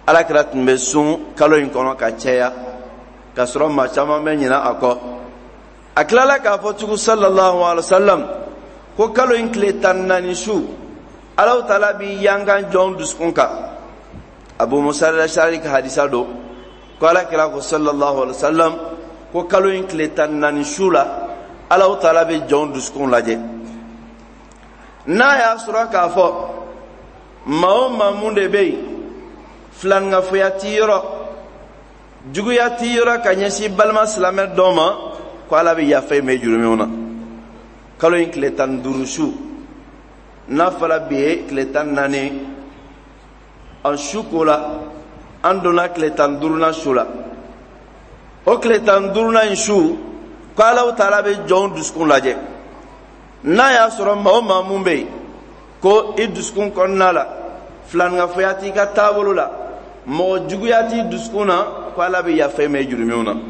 Speaker 1: alakira tun bɛ sun kalo in kɔnɔ ka caya ka sɔrɔ maa caman bɛ ɲinɛ a kɔ. A tilala k'a fɔ tugun sallallahu alaihi wasallam ko kalo in tile 14 su Allahu Taala bi yankan jɔn dusukun kan. Abu Musa al-Ash'ari ka hadisa do ko alakira ko sallallahu alaihi wasallam ko kalo in tile 14 su la Allahu Taala bi jɔn dusukun lajɛ. N'a y'a sɔrɔ k'a fɔ maa o maa mun de bɛ yen filanŋafoya ti yɔrɔ juguya ti yɔrɔ ka ɲɛsin balima silamɛ dɔ ma ko Ala bɛ yafa i ma jurumiw na. Kalo in tile 15 su n'a fɔra bi ye tile 14 an su ko la an donna tile 15nan su la. O tile 15nan in su ko Alahu Taala bɛ jɔnw dusukun lajɛ. N'a y'a sɔrɔ maa o maa mun bɛ yen ko i dusukun kɔnɔna la filanŋafoya t'i ka taabolo la mɔgɔ juguya t'i dusukun na ko Ala bɛ yafa i ma jurumiw na.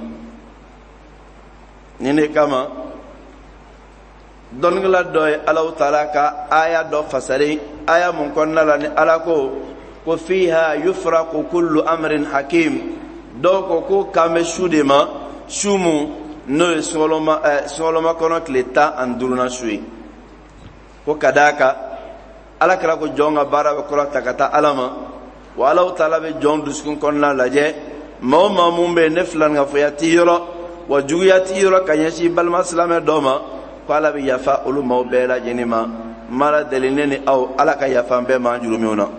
Speaker 1: Nin de kama dɔnnikɛla dɔ ye Alahu Taala ka aya dɔ fasari aya mun kɔnɔna la ni Ala ko fiha yufraqu kullu amrin hakim. Dɔw ko kan bɛ su de ma su mun n'o ye sunkalo kɔnɔ tile 15nan su ye. Ko ka d'a kan alakira ko jɔn ka baara bɛ kɔrɔ ta ka taa Ala ma wa Alahu Taala bɛ jɔn dusukun kɔnɔna lajɛ maa o maa mun bɛ yen ne filanŋafoya t'i yɔrɔ wa juguya t'i yɔrɔ ka ɲɛsin balima silamɛ dɔ ma ko Ala bɛ yafa olu maaw bɛɛ lajɛlen ma. Mara deli ne ni aw Ala ka yafa an bɛɛ ma an jurumiw na.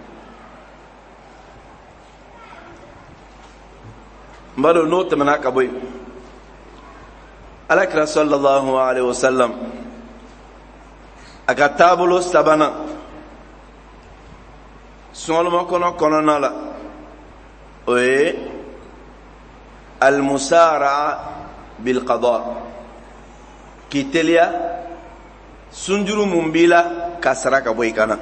Speaker 1: N b'a dɔn n'o tɛmɛna ka bɔ yen alakira sallallahu alaihi wasallam a ka taabolo sabanan sunkalo kɔnɔna la o ye al-musara bil qada k'i teliya sunjuru mun b'i la ka sara ka bɔ i kana.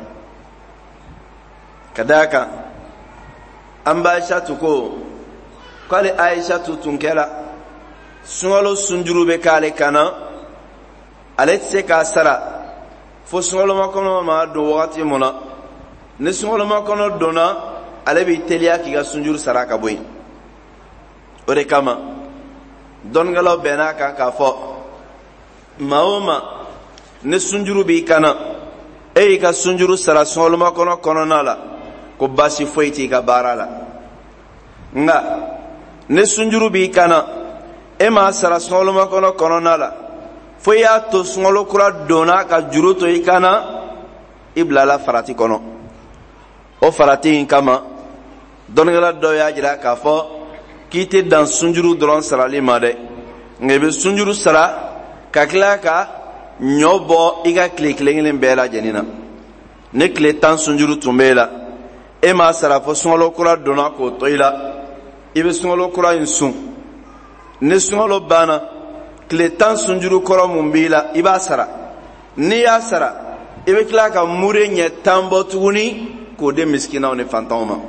Speaker 1: Ka d'a kan an b'a Aishatu ko k'ale Aishatu tun kɛra sunkalo sunjuru bɛ k'ale kana ale tɛ se k'a sara fo sunkalo kɔnɔ ma don wagati mun na. Ni sunkalo kɔnɔ donna ale b'i teliya k'i ka sunjuru sara ka bɔ yen. O de kama dɔnnikɛlaw bɛnna kan k'a fɔ maa o maa ni sunjuru b'i kana e y'i ka sunjuru sara sunkalo kɔnɔna la ko baasi foyi t'i ka baara la. Nka ni sunjuru b'i kana e m'a sara sunkalo kɔnɔna la fo i y'a to sunkalo kura donna ka juru to i kana i bilala farati kɔnɔ. O farati in kama dɔnnikɛla dɔw y'a jira k'a fɔ k'i tɛ dan sunjuru dɔrɔn sarali ma dɛ nka i bɛ sunjuru sara ka tila ka ɲɔ bɔ i ka tile kelen bɛɛ lajɛlen na. Ni tile 10 sunjuru tun b'e la e m'a sara fo sunkalo kura donna k'o to i la i bɛ sunkalo kura in sun. Ni sunkalo banna tile 10 sunjuru kɔrɔ mun b'i la i b'a sara. N'i y'a sara i bɛ tila ka mure ɲɛ 10 bɔ tuguni k'o di miskinaw ni fantanw ma.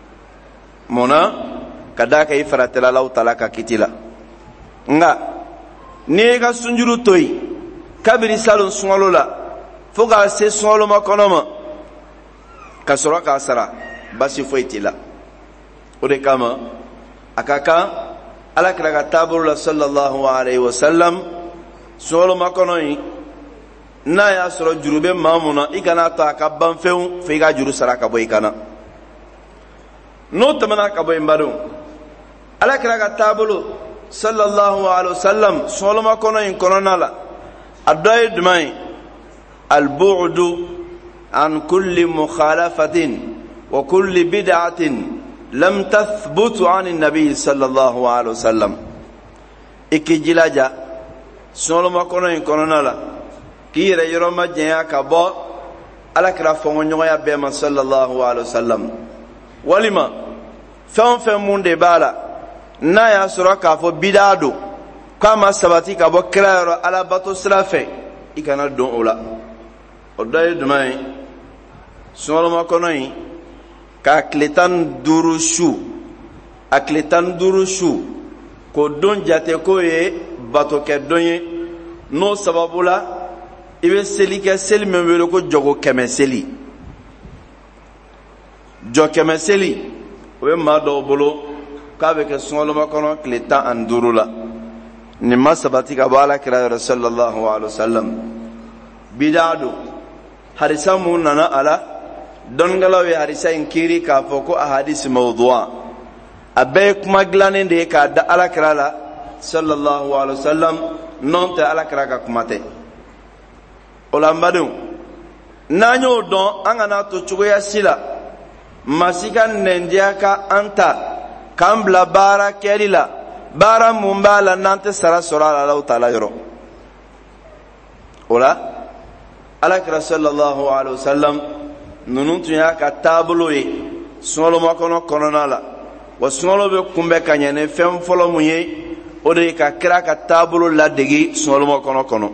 Speaker 1: Munna ka d'a kan i faratila Alahu Taala ka kiti la. Nka n'i y'i ka sunjuru to yen kabiri salon sunkalo la fo k'a se sunkalo kɔnɔ ma ka sɔrɔ k'a sara basi foyi t'i la. O de kama a ka kan alakira ka taabolo la sallallahu alaihi wasallam sunkalo kɔnɔ yen n'a y'a sɔrɔ juru bɛ maa mun na i kana to a ka ban fewu fo i ka juru sara ka bɔ i kana. N'o tɛmɛna ka bɔ yen badenw alakira ka taabolo sallallahu alaihi wasallam sunkalo kɔnɔ in kɔnɔna la a dɔ ye jumɛn ye al-bu'du an kulli mukhalafatin wa kulli bid'atin lam tathbutu an an-nabi sallallahu alaihi wasallam. I k'i jilaja sunkalo kɔnɔ in kɔnɔna la k'i yɛrɛ yɔrɔ ma janya ka bɔ alakira fɔɲɔgɔnya bɛɛ ma sallallahu alaihi wasallam. Walima fɛn o fɛn mun de b'a la n'a y'a sɔrɔ k'a fɔ bid'a don k'a ma sabati ka bɔ kira yɔrɔ alabato sira fɛ i kana don o la. O dɔ ye jumɛn ye sunkalo kɔnɔ in k'a tile 15 su a tile 15 su k'o don jate k'o ye batokɛ don ye n'o sababu la i bɛ seli kɛ seli min wele ko jɔgo 100 seli. Jɔ 100 seli o be maa dɔw bolo k'a bɛ kɛ sunkalomakɔnɔ tile 15 la nin ma sabati ka bɔ alakira yɔrɔ sallallahu alaihi wasallam. Bidaa don hadisa mun nana a la dɔnnigɛlaw ye hadisa in kiiri k'a fɔ ko ahadisi mawdu'a a bɛɛ ye kuma dilannen de ye k'a da alakira la sallallahu alaihi wasallam nɔn tɛ alakira ka kuma tɛ. O la n badenw n'an y'o dɔn an kana to cogoya si la maa si ka nɛndiya ka an ta k'an bila baara kɛli la baara mun b'a la n'an tɛ sara sɔrɔ a la Alahu taala yɔrɔ. O la alakira sallallahu alaihi wasallam ninnu tun y'a ka taabolo ye sunkalomakɔnɔ kɔnɔna la wa sunkalo bɛ kunbɛn ka ɲɛ ni fɛn fɔlɔ mun ye o de ye ka kira ka taabolo ladegi sunkalomakɔnɔ kɔnɔ.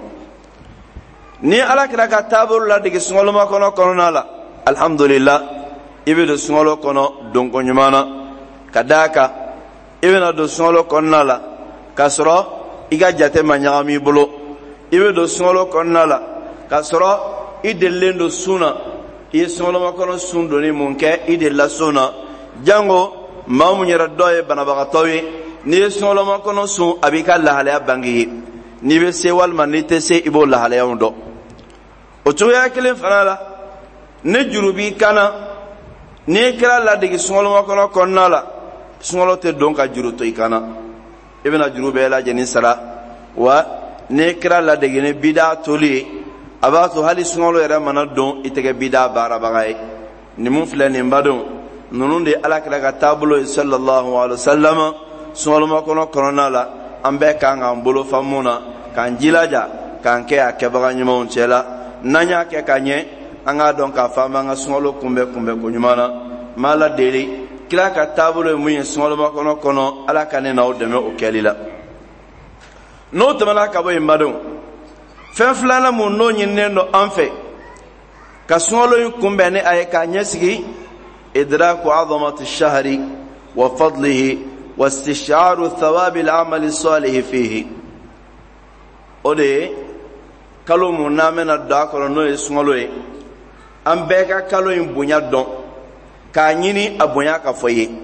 Speaker 1: ni alakira ka taabolo ladegi sunkalomakɔnɔ kɔnɔna la alhamdulillah i bɛ don sunkalo kɔnɔ donko ɲuman na ka d'a kan i bɛna don sunkalo kɔnɔna la k'a sɔrɔ i ka jate ma ɲagami i bolo. i bɛ don sunkalo kɔnɔna la k'a sɔrɔ i delilen don sun na i ye sunkalomakɔnɔ sun donni mun kɛ i delila sun na jango maa mun yɛrɛ dɔ ye banabagatɔ ye n'i ye sunkalomakɔnɔ sun a b'i ka lahalaya bange ye n'i bɛ se walima n'i tɛ se i b'o lahalayaw dɔn. o cogoya kelen fana la ni juru b'i kan na n'i kɛra ladegi sunkalomakɔnɔ kɔnɔna la sunkalo tɛ don ka juru to i kan na i bɛna juru bɛɛ lajɛlen sara wa n'i kɛra ladegi ni bidaa toli ye a b'a to hali sunkalo yɛrɛ mana don i tɛ kɛ bidaa baarabaga ye. nin mun filɛ nin badenw ninnu de ye alakira ka taabolo ye sallallahu alaihi wasallam sunkalomakɔnɔ kɔnɔna la an bɛɛ kan k'an bolo fa mun na k'an jilaja k'an kɛ a kɛbaga ɲumanw cɛ la. n'an y'a kɛ ka ɲɛ an k'a dɔn k'a fɔ an b'an ka sunkalo kunbɛn ko ɲuman na. n b'a la deli kira ka taabolo ye mun ye sunkalomakɔnɔ kɔnɔ ala ka ne n'aw dɛmɛ o kɛli la. n'o tɛmɛna ka bɔ yen badenw fɛn filanan mun n'o ɲininen don an fɛ ka sunkalo in kunbɛn ni a ye k'a ɲɛsigi idraku azamati shahri wa fadlihi wa istish'aru thawabi al-amali salih fihi. o de ye kalo mun n'an bɛna don a kɔnɔ n'o ye sunkalo ye an bɛɛ ka kalo in bonya dɔn k'a ɲini a bonya ka fɔ ye.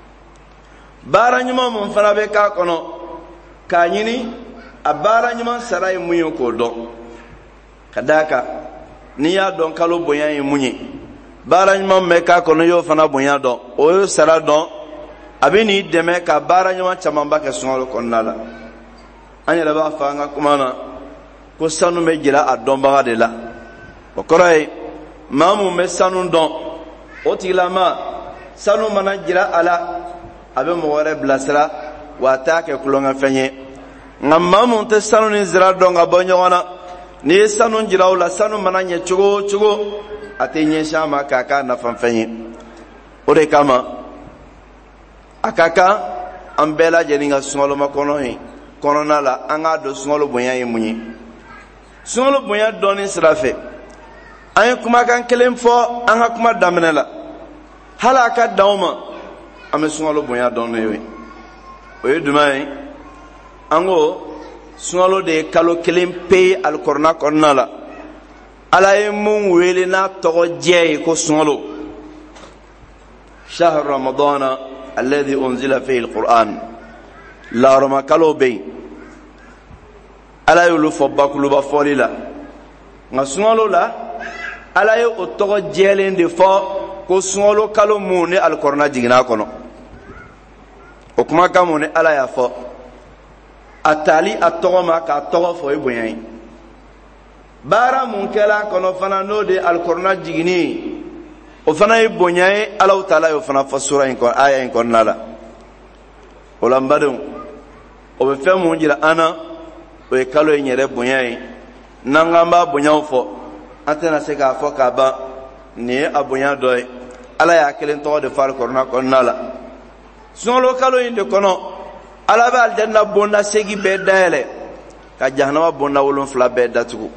Speaker 1: baara ɲuman mun fana bɛ k'a kɔnɔ k'a ɲini a baara ɲuman sara ye mun ye k'o dɔn. ka d'a kan n'i y'a dɔn kalo bonya ye mun ye baara ɲuman bɛ k'a kɔnɔ y'o fana bonya dɔn o y'o sara dɔn a bɛ n'i dɛmɛ ka baara ɲuman camanba kɛ sunkalo kɔnɔna la. an yɛrɛ b'a fɔ an ka kuma na ko sanu bɛ jira a dɔnbaga de la. o kɔrɔ ye maa mun bɛ sanu dɔn o tigilama sanu mana jira a la a bɛ mɔgɔ wɛrɛ bilasira wa a t'a kɛ kulonkɛfɛn ye. nka maa mun tɛ sanu ni zira dɔn ka bɔ ɲɔgɔn na n'i ye sanu jira o la sanu mana ɲɛ cogo o cogo a tɛ ɲɛsin a ma k'a k'a nafafɛn ye. o de kama a ka kan an bɛɛ lajɛlen ka sunkalomakɔnɔ ye kɔnɔna la an k'a dɔn sunkalo bonya ye mun ye. sunkalo bonya dɔɔni sira fɛ an ye kumakan kelen fɔ an ka kuma daminɛ la hali a ka dan o ma an bɛ sunkalo bonya dɔn n'o ye. o ye jumɛn ye an ko sunkalo de ye kalo kelen pe ye alikɔrɔna kɔnɔna la ala ye mun wele n'a tɔgɔ jɛ ye ko sunkalo. shahru ramadana alladhi unzila fihi alquran laharama kalo bɛ yen ala y'olu fɔ bakuluba fɔli la nka sunkalo la ala ye o tɔgɔ jɛlen de fɔ ko sunkalo kalo mun ni alikɔrɔna jiginna kɔnɔ. o kumakan mun ni ala y'a fɔ a tali a tɔgɔ ma k'a tɔgɔ fɔ o ye bonya ye. baara mun kɛla kɔnɔ fana n'o de alikɔrɔna jiginni ye o fana ye bonya ye Alahu taala y'o fana fɔ sura in kɔnɔ aya in kɔnɔna la. o la n badenw o bɛ fɛn mun jira an na o ye kalo in yɛrɛ bonya ye. n'an k'an b'a bonyaw fɔ an tɛna se k'a fɔ k'a ban nin ye a bonya dɔ ye. ala y'a kelen tɔgɔ de fɔ alikɔrɔna kɔnɔna la. sunkalo kalo in de kɔnɔ ala bɛ alijanna bonda 8 bɛɛ dayɛlɛ ka jahanama bonda 7 bɛɛ datugu.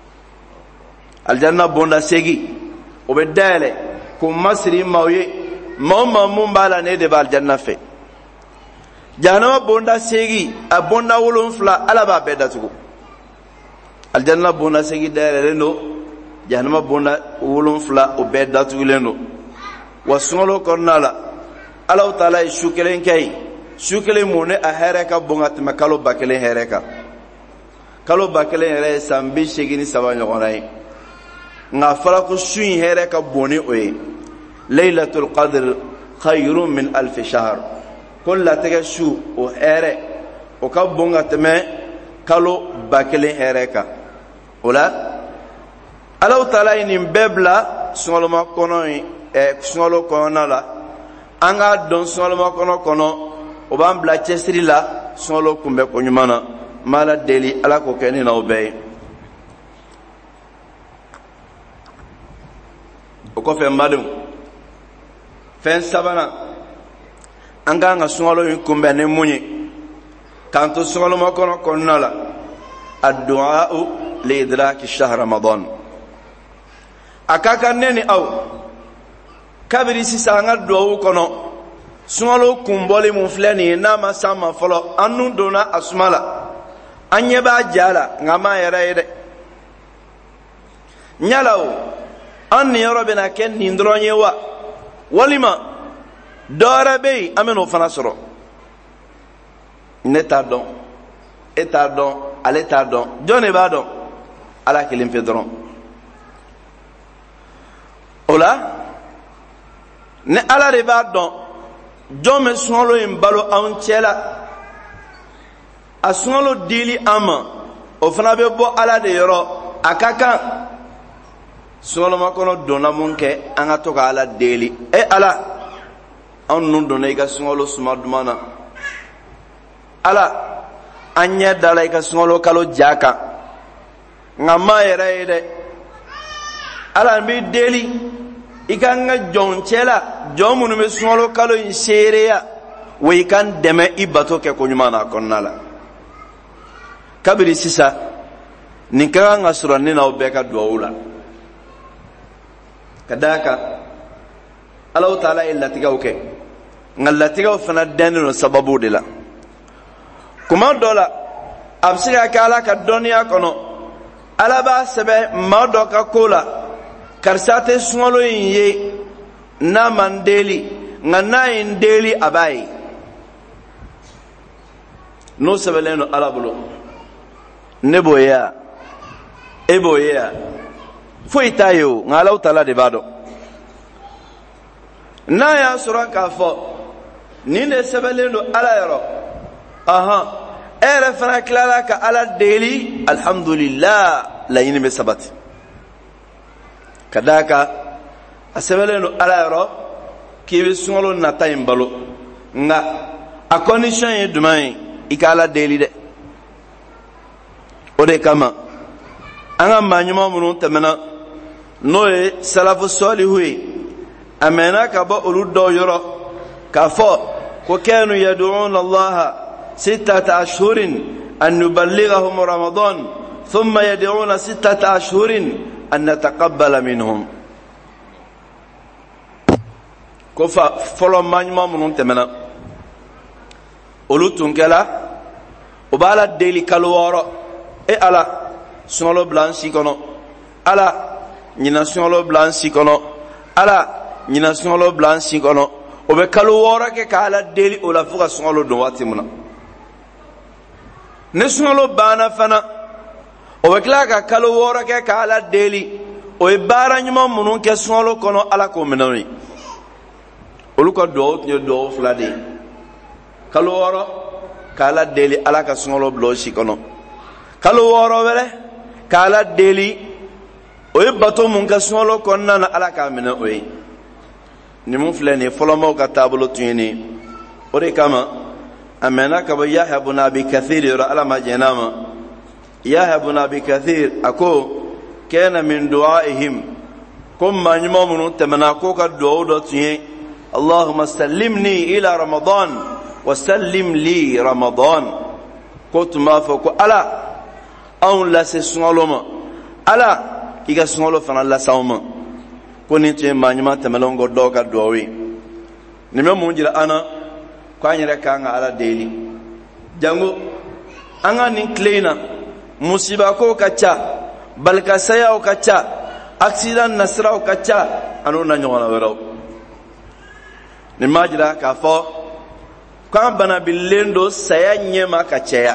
Speaker 1: alijanna bonda 8 o bɛ dayɛlɛ k'o masiri maaw ye maa o maa mun b'a la ne de bɛ alijanna fɛ. jahanama bonda 8 a bonda 7 ala b'a bɛɛ datugu. alijanna bonda 8 dayɛlɛlen don jahanama bonda 7 o bɛɛ datugulen don. wa sunkalo kɔnɔna la Allah taala ye su kelen kɛ yen su kelen mun ne a hɛrɛ ka bon ka tɛmɛ kalo 1000 hɛrɛ kan kalo 1000 yɛrɛ ye san 83 ɲɔgɔnna ye nka fɔra ko su in hɛrɛ ka bon ni o ye laylatul qadr khayrun min alf shahr ko latigɛ su o hɛrɛ o ka bon ka tɛmɛ kalo 1000 hɛrɛ kan o la Allah taala ye nin bɛɛ bila sunkalo kɔnɔ sunkalo kɔnɔna la an ka dɔn sunkalo kɔnɔ o b'an bila cɛsiri la sunkalo kunbɛ ko ɲuman na mala deli ala ko kɛ ni n'aw bɛɛ ye o kɔfɛ n badenw fɛn sabanan an k'an ka sunkalo in kunbɛn ni mun ye k'an to sunkalo kɔnɔna la addu'a liidraki shahr ramadan a ka kan ne ni aw kabiri sisan an ka duwawu kɔnɔ sunkalo kunbɔli mun filɛ nin ye n'a ma s'an ma fɔlɔ an nun donna a suma la an ɲɛ b'a ja la nka m'a yɛrɛ ye dɛ ɲala o an nin yɔrɔ bɛna kɛ nin dɔrɔn ye wa walima dɔwɛrɛ bɛ yen an bɛna o fana sɔrɔ ne t'a dɔn e t'a dɔn ale t'a dɔn jɔn de b'a dɔn ala kelen pe dɔrɔn o la ne ala de b'a dɔn jɔn bɛ sunkalo in balo anw cɛ la a sunkalo dili an ma o fana bɛ bɔ ala de yɔrɔ a ka kan sunkalo kɔnɔ donna mun kɛ an ka to ka ala deli ala an nun donna i ka sunkalo suma duman na ala an ɲɛ dala i ka sunkalo kalo ja kan nka ma yɛrɛ ye dɛ ala n bɛ deli i ka n ka jɔn cɛ la jɔn minnu bɛ sunkalo kalo in seereya wa i ka n dɛmɛ i bato kɛ ko ɲuman na a kɔnɔna la kabiri sisan nin ka kan ka sɔrɔ ne n'aw bɛɛ ka duwawu la ka d'a kan ala taala ye latigɛw kɛ nka latigɛw fana dɛnnen don sababu de la kuma dɔ la a bɛ se ka kɛ ala ka dɔnniya kɔnɔ ala b'a sɛbɛn maa dɔ ka ko la karisa tɛ sunkalo in ye n'a ma n deli nka n'a ye n deli a b'a ye n'o sɛbɛnlen don ala bolo ne b'o ye wa e b'o ye wa foyi t'a ye o nka ala taala de b'a dɔn n'a y'a sɔrɔ k'a fɔ nin de sɛbɛnlen don ala yɔrɔ e yɛrɛ fana tilala ka ala deli alhamdulillah laɲini bɛ sabati ka d'a kan a sɛbɛnlen don ala yɔrɔ k'i bɛ sunkalo nata in balo nka a condition ye jumɛn ye i ka ala deli dɛ o de kama an ka maa ɲuman minnu tɛmɛna n'o ye salafu sɔlihu ye a mɛnna ka bɔ olu dɔw yɔrɔ k'a fɔ ko kanu yad'una allaha 6 ashhurin an nuballighahum ramadan thumma yad'una 6 ashhurin an nataqabbala minhum ko fa fɔlɔ maa ɲuman minnu tɛmɛna olu tun kɛla u b'a la deli kalo 6 ala sunkalo bila an si kɔnɔ ala ɲina sunkalo bila an si kɔnɔ ala ɲina sunkalo bila an si kɔnɔ o bɛ kalo 6 kɛ ka ala deli o la fo ka sunkalo don waati min na ne sunkalo banna fana o bɛ tila ka kalo 6 kɛ ka ala deli o ye baara ɲuman minnu kɛ sunkalo kɔnɔ ala k'o minɛ ye olu ka duwawu tun ye duwawu 2 de ye kalo 6 ka ala deli ala ka sunkalo bila o si kɔnɔ kalo 6 wɛrɛ ka ala deli o ye bato mun kɛ sunkalo kɔnɔna na ala k'a minɛ o ye nin mun filɛ nin ye fɔlɔmaw ka taabolo tun ye nin ye o de kama a mɛnna ka bɔ Yahya ibn Abi Kathir yɔrɔ ala ma jɛn n'a ma Yahya ibn Abi Kathir a ko kana min du'aihim ko maa ɲuman minnu tɛmɛna k'o ka duwawu dɔ tun ye Allahumma sallimni ila Ramadan wa sallim li Ramadan ko tun b'a fɔ ko ala anw lase sunkalo ma ala i ka sunkalo fana lase anw ma ko nin tun ye maa ɲuman tɛmɛlenw ko dɔw ka duwawu ye nin bɛ mun jira an na ko an yɛrɛ k'an ka ala deli jango an ka nin tile in na musiba kow ka ca balikasayaw ka ca accident nasiraw ka ca an'o na ɲɔgɔnna wɛrɛw ni majira k'a fɔ k'an bana bilen don saya ɲɛma ka caya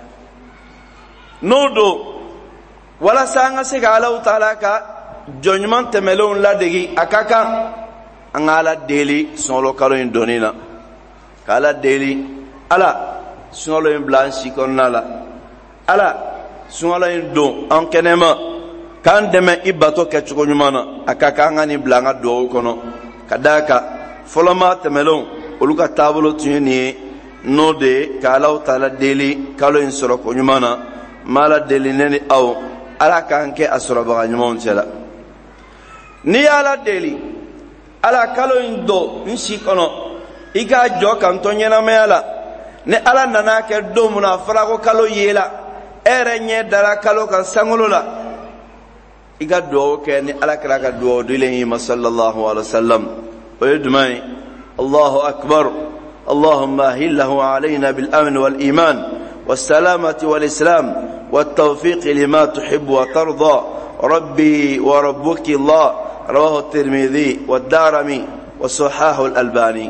Speaker 1: n'o don walasa an ka se ka Alahu Taala ka jɔnɲuman tɛmɛlenw ladegi a ka kan an ka Ala deli sunkalo kalo in donni na ka Ala deli Ala sunkalo in bila an si kɔnɔna la Ala sunkalo in don an kɛnɛma k'an dɛmɛ i bato kɛcogo ɲuman na a ka kan an ka nin bila an ka duwawu kɔnɔ ka d'a kan fɔlɔma tɛmɛlenw olu ka taabolo tun ye nin ye n'o de ye ka Alahu Taala deli kalo in sɔrɔ ko ɲuman na n b'a Ala deli ne ni aw Ala k'an kɛ a sɔrɔbaga ɲumanw cɛla n'i ye Ala deli Ala kalo in don n si kɔnɔ i k'a jɔ k'an to ɲɛnamaya la ni Ala nana kɛ don min na a fɔra ko kalo yela e yɛrɛ ɲɛ dara kalo kan sankolo la i ka duwawu kɛ ni Ala kɛra ka duwawu dilen yi ma sallallahu alaihi wasallam o ye jumɛn ye Allahu akbar اللهم أهله علينا بالأمن والإيمان والسلامة والإسلام والتوفيق لما تحب وترضى ربي وربك الله رواه الترمذي والدارمي وصححه الألباني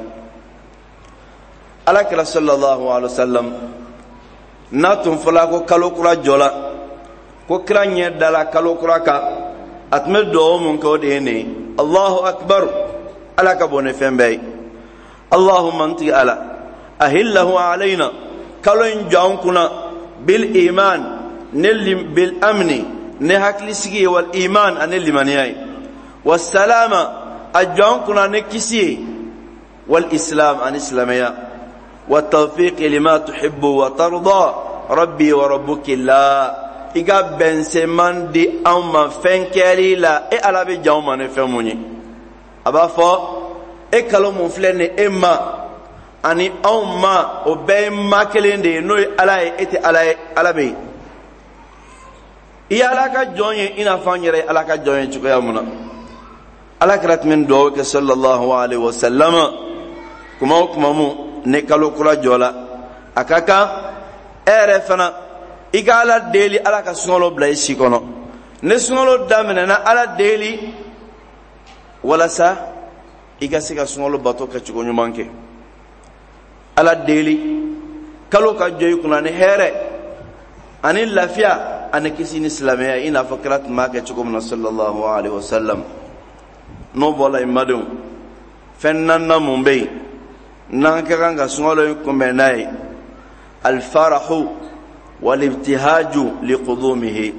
Speaker 1: على كلا صلى الله عليه وسلم ناتم فلاكو كالوكرا جولا كوكرا نيدالا كالوكرا كا أتمد دوم كوديني الله أكبر على كبوني فنبي اللهم انت على أهله علينا كلو إن جاونكنا بالإيمان نل بالأمن نهك لسقي والإيمان أن اللي منياي والسلامة أجاونكنا نكسي والإسلام أن إسلاميا والتوفيق لما تحب وترضى ربي وربك الله إيجا بنسمان دي أما فنكالي لا إيه على بجاوما نفهموني أبا فو e kalo mun filɛ ni e ma ani anw ma o bɛɛ ye ma kelen de ye n'o ye Ala ye e tɛ Ala ye Ala bɛ yen i ye Ala ka jɔn ye i n'a fɔ an yɛrɛ ye Ala ka jɔn ye cogoya mun na Ala kɛra tun bɛ duwawu kɛ sallallahu alaihi wa sallam kuma o kuma mu ne kalo kura jɔ la a ka kan e yɛrɛ fana i ka Ala deli Ala ka sunkalo bila i si kɔnɔ ne sunkalo daminɛna Ala deli walasa i ka se ka sunkalo bato kɛcogo ɲuman kɛ Ala deli kalo ka jɔ i kunna ni hɛrɛ ani lafiya ani kisi ni silamɛya i n'a fɔ kira tun b'a kɛ cogo min na sallallahu alaihi wasallam n'o bɔra i madenw fɛn naaninan mun bɛ yen n'an ka kan ka sunkalo in kunbɛn n'a ye alfarahu walibtihaju liqudumihi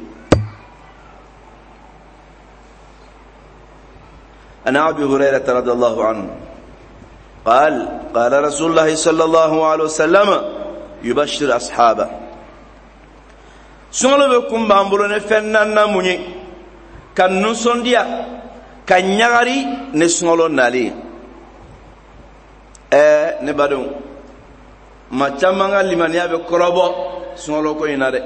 Speaker 1: عن أبي هريرة رضي الله عنه قال قال رسول الله صلى الله عليه وسلم يبشر أصحابه سنغلو بكم بامبولون فنانا مني كان نسون ديا كان يغاري نسنغلو نالي نبادو ما تمانا لمنيا بكرابو سنغلو كو ينادي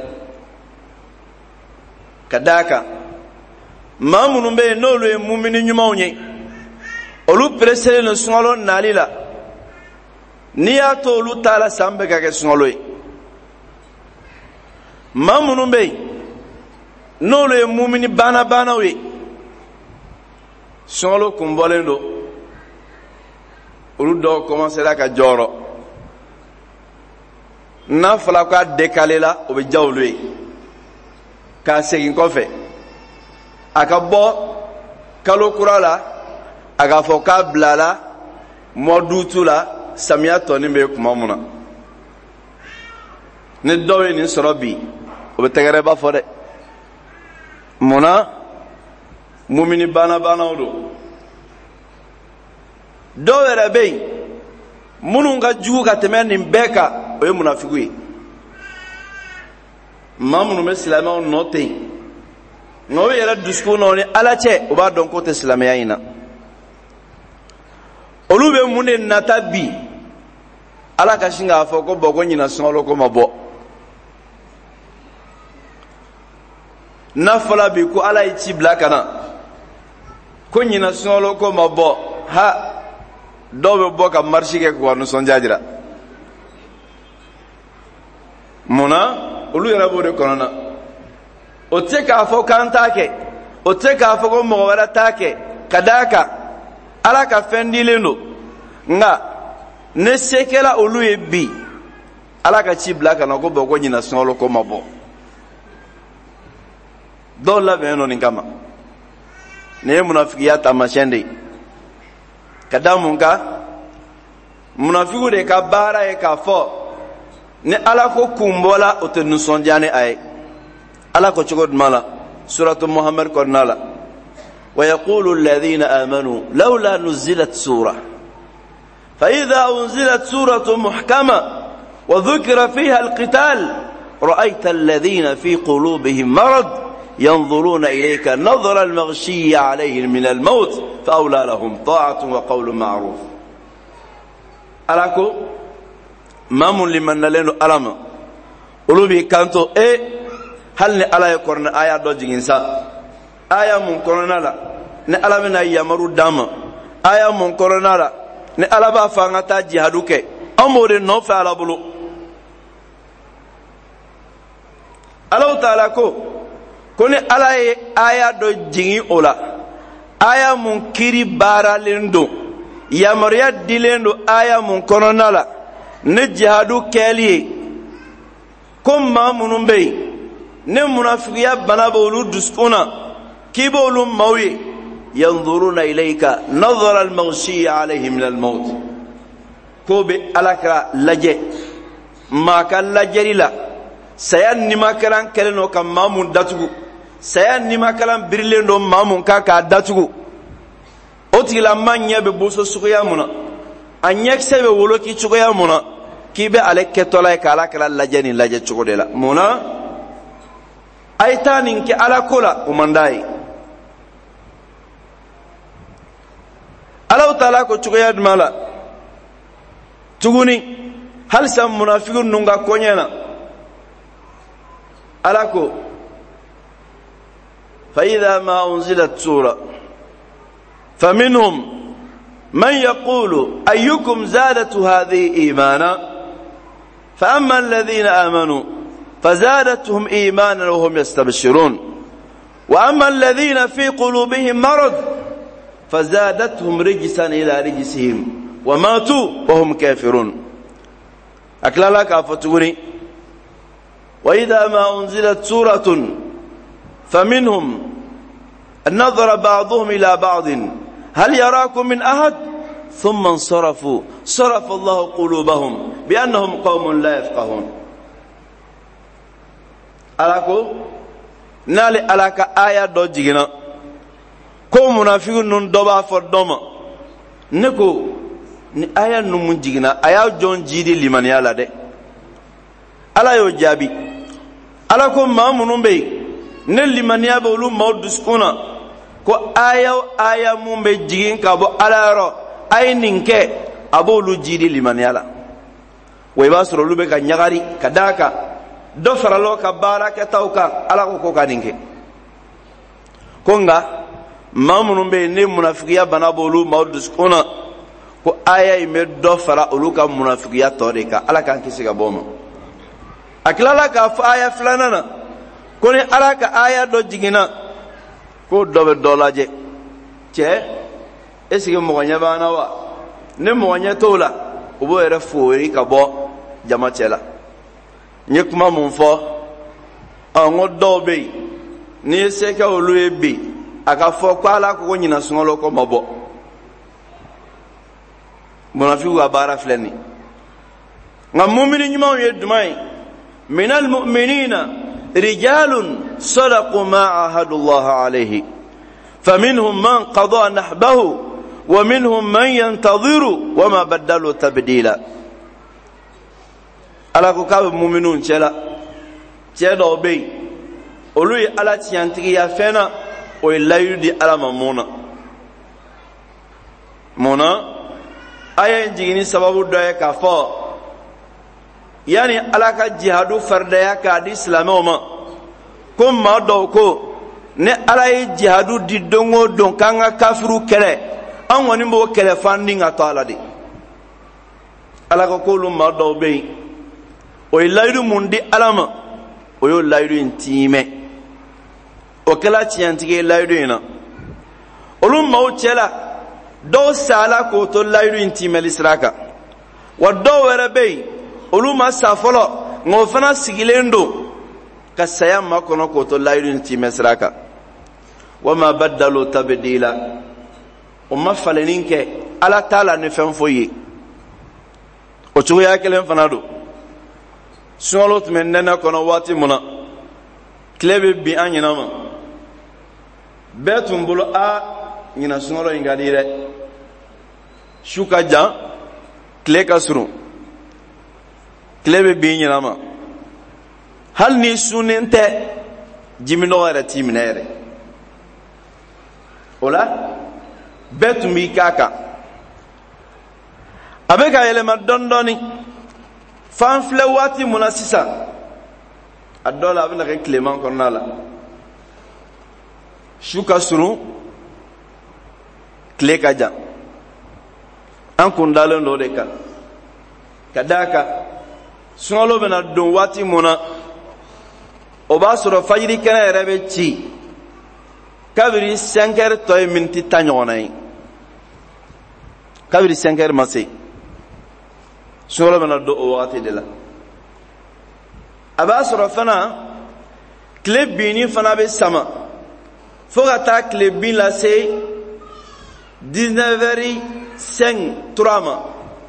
Speaker 1: كداكا ما منو بي نولو مؤمنين يماوني olu presele no sunkalo nali la ni y'a to olu ta la san bɛɛ ka kɛ sunkalo ye maa minnu bɛ yen n'olu ye mumini baanaw ye sunkalo kun bɔlen don olu dɔw commencera ka jɔrɔ n'a fɔra k'a décalé la o bɛ diya olu ye k'a segin kɔfɛ a ka bɔ kalo kura la a k'a fɔ k'a bilala mois d'août la samiya tɔnin bɛ kuma mun na ni dɔw ye nin sɔrɔ bi o bɛ tɛgɛrɛ ba fɔ dɛ mun na mumini baanaw don dɔw yɛrɛ bɛ yen minnu ka jugu ka tɛmɛ nin bɛɛ kan o ye munafiku ye maa minnu bɛ silamɛw nɔ ten nka o yɛrɛ dusukun na o ni Ala cɛ o b'a dɔn k'o tɛ silamɛya in na olu bɛ mun de nata bi Ala ka sin k'a fɔ ko bɔn ko ɲinan sunkalo ko ma bɔ n'a fɔra bi ko Ala ye ci bila ka na ko ɲinan sunkalo ko ma bɔ ha dɔw bɛ bɔ ka marche kɛ k'u ka nisɔndiya jira mun na olu yɛrɛ b'o de kɔnɔ na o tɛ k'a fɔ k'an t'a kɛ o tɛ k'a fɔ ko mɔgɔ wɛrɛ t'a kɛ ka d'a kan Ala ka fɛn dilen don nga ne sekela olu ye bi ala ka ci bila kana ko boko nyina solo ko mabo do la beno ni kama ne munafikiya tamashende kadamunga munafiku de ka bara e ka fo ne ala ko kumbola o te nusondiane ay ala ko chogod mala suratu muhammad kornala wa yaqulu alladhina amanu laula nuzilat surah فإذا أنزلت سورة محكمة وذكر فيها القتال رأيت الذين في قلوبهم مرض ينظرون إليك نظر المغشي عليهم من الموت فأولى لهم طاعة وقول معروف ألاكو مام لمن لنو ألم قلوبي كانتو هل نألا يقرن آية دو جنسا آية من قرنا لا نألا من يمرو دام آية من قرنا لا ne alaba fanga ta jihadu ke amore no fa ala bulu Allah taala ko ne ala ye aya do jingi ola aya mun kiri bara lendo yamariya dilendo aya mun konona la ne jihadu keliye ko mamunun be ne munafiqiya banabulu duskuna kibolu mawi ينظرون إليك نظر المغشي عليه من الموت كوبي ألاكرا لجي ما كان لجري لا سيان نما كلام كلنو كم مامون داتو سيان نما كلام بريلندو مامون كاكا داتو أوتي لما نيابي بوسو سوكيا منا أنيك سيبي ولوكي سوكيا منا كيبي عليك كتولاي كالاكرا لجيني لجي سوكو لا منا أيتانين كي ألاكولا ومنداي Allah taala ko cugoya dumala tuguni hal sam munafiqun nunga konyana alako fa idha ma unzilat sura faminhum man yaqulu ayyukum zadatu hadhihi imana fa amma alladhina amanu fazadatuhum imanan wa hum yastabshirun wa amma alladhina fi qulubihim marad فزادتهم رجسا إلى رجسهم وماتوا وهم كافرون أكلا لك أفتغني وإذا ما أنزلت سورة فمنهم نظر بعضهم إلى بعض هل يراكم من أحد ثم انصرفوا صرف الله قلوبهم بأنهم قوم لا يفقهون ألاكو نالي ألاك آية دو جينا ko munafiqun nun doba for doma ne ko ni aya nu mun jigina aya jon jidi liman yala de ala yo jabi ala ko mamunun be ne liman ya be ulu maudus kuna ko aya mun be jigin ka bo ala ro ay ninke abolu jidi liman yala way basro lube ka nyagari kadaka do faralo ka baraka tawka ala ko ka ninke konga mamunun be ne munafiqiya banabolu maudus kuna ko aya ime do fara uluka munafiqiya torika ala kan kisi ga boma aklala ka fa aya flanana ko ne ala ka aya do jigina ko dobe dolaje che esige mo nya bana wa ne mo nya tola ubo ere fuori ka bo jama chela nye kuma mun fo ango dobe ni se ka olu ebe aka fo kwala ko nyina sungolo ko mabo munafiqu abara flani ngam mu'mini nyima ye dumai minal mu'minina rijalun sadaqu ma ahadu Allah alayhi faminhum man qada nahbahu wa minhum man yantadhiru wa ma badalu tabdila ala ko ka mu'minun chela chedo be olu ala tiantigi ya fena o layudi ala mamuna mona aya jigini sababu doye ka fo yani ala ka jihadu fardaya ka di islamoma ko ma do ko ne ala yi jihadu di dongo don kanga kafiru kele an woni mo kele fanding atala di ala ko kolum ma do be o laydu mundi alama o yo laydu intime o kala tiyantige laydu ina olum maw chela do sala ko to layru intimeli siraka wa do were be olu ma sa folo ngo fana sigilendo ka sayam makono ko to layru intimeli siraka wama badalu tabdila umma falaninke ala taala ne fen foyi o to ya kelen fana do suŋalo men nena kono waati muna tile be bi an ɲinama bɛɛ tun bolo a ɲina suŋalo in ka di dɛ su ka jan tile ka surun tile be bi ɲinama hali ni sunnen tɛ jiminɔgɔ yɛrɛ t'i minɛ yɛrɛ o la bɛɛ tun b'i k'a kan a bɛ ka yɛlɛma dɔɔni dɔɔni fan filɛ waati mun na sisan a dɔw la a bɛna kɛ tileman kɔnɔna la su ka surun tile ka jan an kun dalen do de kan ka d'a kan sunkalo bɛna don waati mun na o b'a sɔrɔ fajiri kɛnɛ yɛrɛ bɛ ci kabiri 5 heures tɔ ye miniti 10 ɲɔgɔnna ye kabiri 5 heures ma se sunkalo bɛna don o wagati de la a b'a sɔrɔ fana tile binni fana bɛ sama fo ka taa tile bin lase 19h05 ma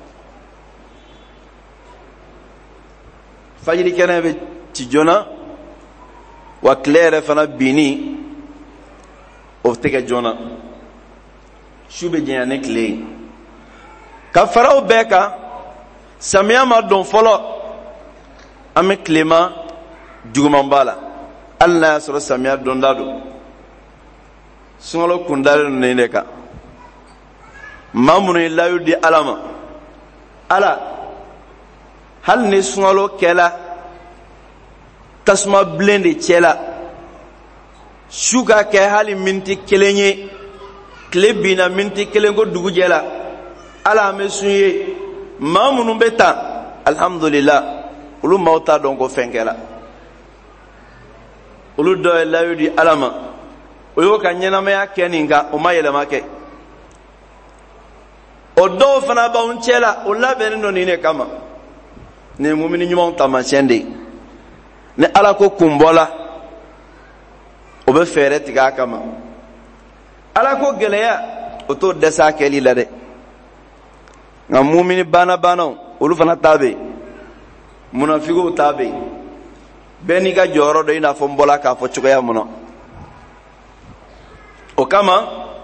Speaker 1: fajiri kɛnɛ bɛ ci joona wa tile yɛrɛ fana binni o tɛ kɛ joona su bɛ janya ni tile ye ka fara o bɛɛ kan samiya ma don fɔlɔ an bɛ tilema juguman b'a la hali n'a y'a sɔrɔ samiya donda don sunkalo kun dalen don nin de kan maa minnu ye layidu di ala ma ala hali ni sunkalo kɛla tasuma bilen de cɛla su ka kɛ hali miniti 1 ye tile binna miniti 1 ko dugu jɛla ala an bɛ sun ye maa minnu bɛ tan alhamdulillah olu maaw t'a dɔn ko fɛn kɛra olu dɔ ye layidu di ala ma o y'o ka ɲɛnamaya kɛ nin kan o ma yɛlɛma kɛ o dɔw fana b'anw cɛ la o labɛnnen don nin de kama nin ye mumini ɲumanw taamasiyɛn de ye ni ala ko kun bɔla o bɛ fɛɛrɛ tigɛ a kama ala ko gɛlɛya o t'o dɛsɛ a kɛli la dɛ nka mumini banabanaw olu fana ta bɛ yen munafigiw ta bɛ yen bɛɛ n'i ka jɔyɔrɔ dɔ i n'a fɔ n bɔla k'a fɔ cogoya mun na o kama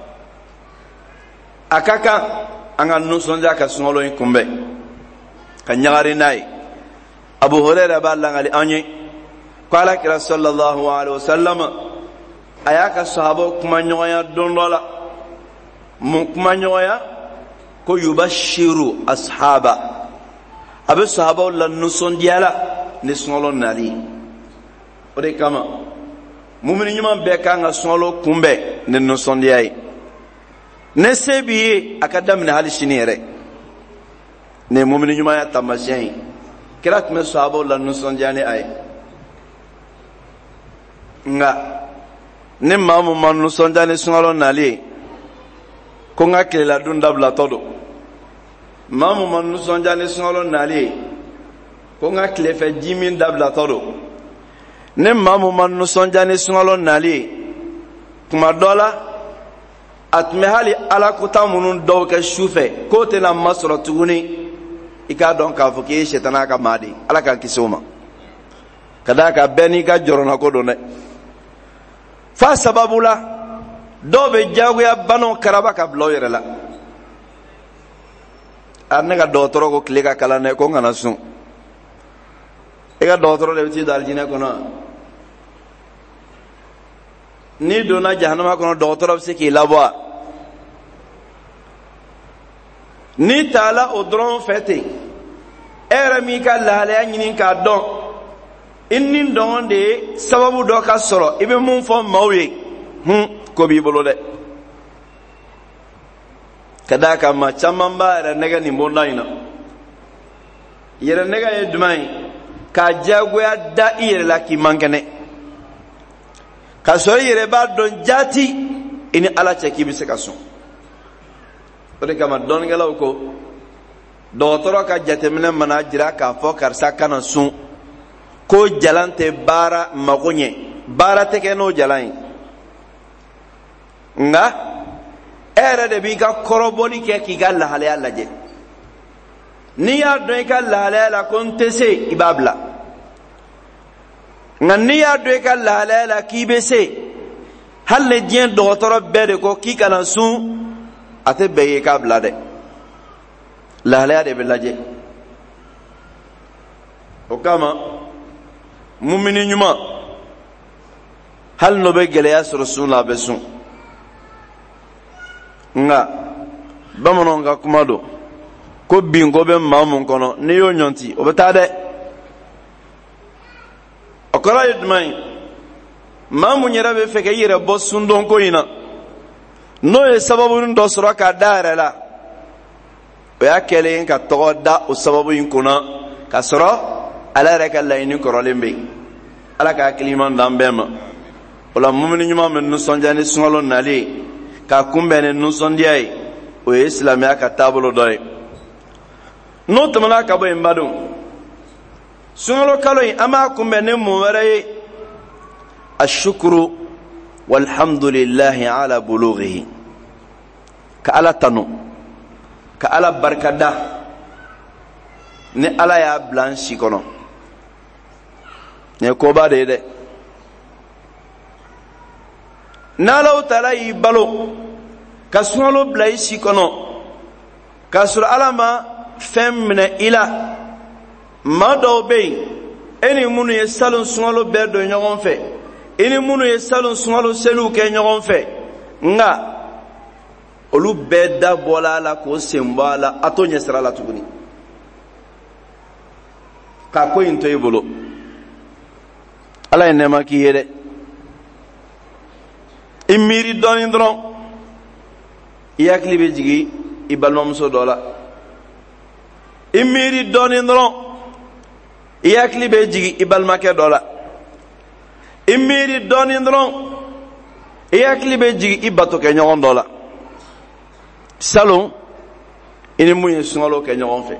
Speaker 1: a ka kan an ka nisɔndiya ka sunkalo in kunbɛn ka ɲagari n'a ye abu huraira b'a langali an ye ko alakira sallallahu alaihi wasallam a y'a ka sahabaw kumaɲɔgɔnya don dɔ la mun kumaɲɔgɔnya ko yubashiru ashaba a bɛ sahabaw la nisɔndiya la ni sunkalo nali o de kama mumini ɲuman bɛɛ kan ka sunkalo kunbɛn ni nisɔndiya ye ne se b'i ye a ka daminɛ hali sini yɛrɛ nin ye mumini ɲumanya taamasiyɛn ye kira tun bɛ sahabaw la nisɔndiya ni a ye nka ni maa min ma nisɔndiya ni sunkalo nali ye ko n ka tileladun dabilatɔ don maa min ma nisɔndiya ni sunkalo nali ye ko n ka tilefɛ ji min dabilatɔ don ni maa min ma nisɔndiya ni sunkalo nali ye tuma dɔ la a tun bɛ hali alakuta minnu dɔw kɛ su fɛ k'o tɛna masɔrɔ tuguni i k'a dɔn k'a fɔ k'i ye sɛtana ka maa de ye ala k'an kisi o ma ka d'a kan bɛɛ n'i ka jɔrɔnako don dɛ f'a sababu la dɔw bɛ diyagoya banaw karaba ka bila u yɛrɛ la a ne ka dɔgɔtɔrɔ ko tile ka kalan dɛ ko n kana sun i ka dɔgɔtɔrɔ de bɛ t'i don alijinɛ kɔnɔ n'i donna jahanama kɔnɔ dɔgɔtɔrɔ bɛ se k'i labɔ wa n'i taala o dɔrɔn fɛ ten e yɛrɛ m'i ka lahalaya ɲini k'a dɔn i ni dɔn de ye sababu dɔ ka sɔrɔ i bɛ mun fɔ maaw ye ko b'i bolo dɛ ka d'a kan maa caman b'a yɛrɛ nɛgɛ nin bonda in na yɛrɛ nɛgɛ ye jumɛn ye k'a diyagoya da i yɛrɛ la k'i man kɛnɛ ka sɔrɔ i yɛrɛ b'a dɔn jaati i ni ala cɛ k'i bɛ se ka sɔn o de kama dɔnnikɛlaw ko dɔgɔtɔrɔ ka jateminɛ mana jira k'a fɔ karisa kana sun ko jalan tɛ baara mago ɲɛ baara tɛ kɛ n'o jalan ye nka e yɛrɛ de b'i ka kɔrɔbɔli kɛ k'i ka lahalaya lajɛ n'i y'a dɔn i ka lahalaya la ko n tɛ se i b'a bila nka n'i y'a dɔn i ka lahalaya la k'i bɛ se hali ni diɲɛ dɔgɔtɔrɔ bɛɛ de ko k'i kana sun a tɛ bɛn ye k'a bila dɛ lahalaya de bɛ lajɛ o kama mumini ɲuman hali n'o bɛ gɛlɛya sɔrɔ sun na a bɛ sun nka bamananw ka kuma don ko binko bɛ maa mun kɔnɔ n'i y'o ɲɔnti o bɛ taa dɛ o kɔrɔ ye jumɛn ye maa mun yɛrɛ bɛ fɛ k'i yɛrɛ bɔ sundonko in na n'o ye sababu dɔ sɔrɔ k'a da yɛrɛ la o y'a kɛlen ka tɔgɔ da o sababu in kunna ka sɔrɔ ala yɛrɛ ka laɲini kɔrɔlen bɛ yen ala ka hakili ɲuman d'an bɛɛ ma o la mumini ɲuman bɛ nisɔndiya ni sunkalo nalen ye k'a kunbɛn ni nisɔndiya ye o ye silamɛya ka taabolo dɔ ye n'o tɛmɛna ka bɔ yen badon sunkalo kalo in an b'a kunbɛn ni mun wɛrɛ ye ashukuru walhamdulillahi ala bulughihi ka ala tanu ka ala barikada ni ala y'a bila an si kɔnɔ nin ye koba de ye dɛ n'alaw taala y'i balo ka sunkalo bila i si kɔnɔ k'a sɔrɔ ala ma fɛn minɛ i la maa dɔw bɛ yen e ni minnu ye salon sunkalo bɛɛ don ɲɔgɔn fɛ i ni minnu ye salon sunkalo seliw kɛ ɲɔgɔn fɛ nka olu bɛɛ da bɔla a la k'o sen bɔ a la a t'o ɲɛ sira la tuguni k'a ko in to i bolo ala ye nɛɛma k'i ye dɛ i miiri dɔɔnin dɔrɔn i hakili bɛ jigin i balimamuso dɔ la i miiri dɔɔnin dɔrɔn i hakili bɛ jigin i balimakɛ dɔ la i miiri dɔɔnin dɔrɔn i hakili bɛ jigin i batokɛɲɔgɔn dɔ la salon i ni mun ye sunkalo kɛ ɲɔgɔn fɛ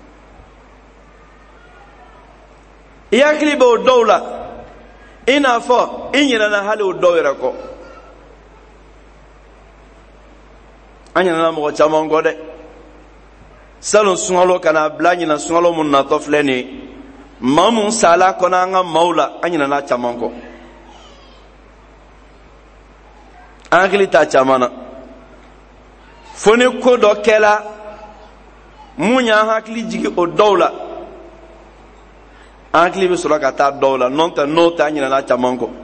Speaker 1: i hakili bɛ o dɔw la i n'a fɔ i ɲinɛna hali o dɔw yɛrɛ kɔ an ɲinɛna mɔgɔ caman kɔ dɛ salon sunkalo kana bila ɲinɛ sunkalo mun natɔ filɛ nin ye maa mun sala kɔnɔ an ka maaw la an ɲinɛna caman kɔ an hakili t'a caman na fo ni ko dɔ kɛla mun y'an hakili jigin o dɔw la an hakili bɛ sɔrɔ ka taa dɔw la n'o tɛ n'o tɛ an ɲinɛna caman kɔ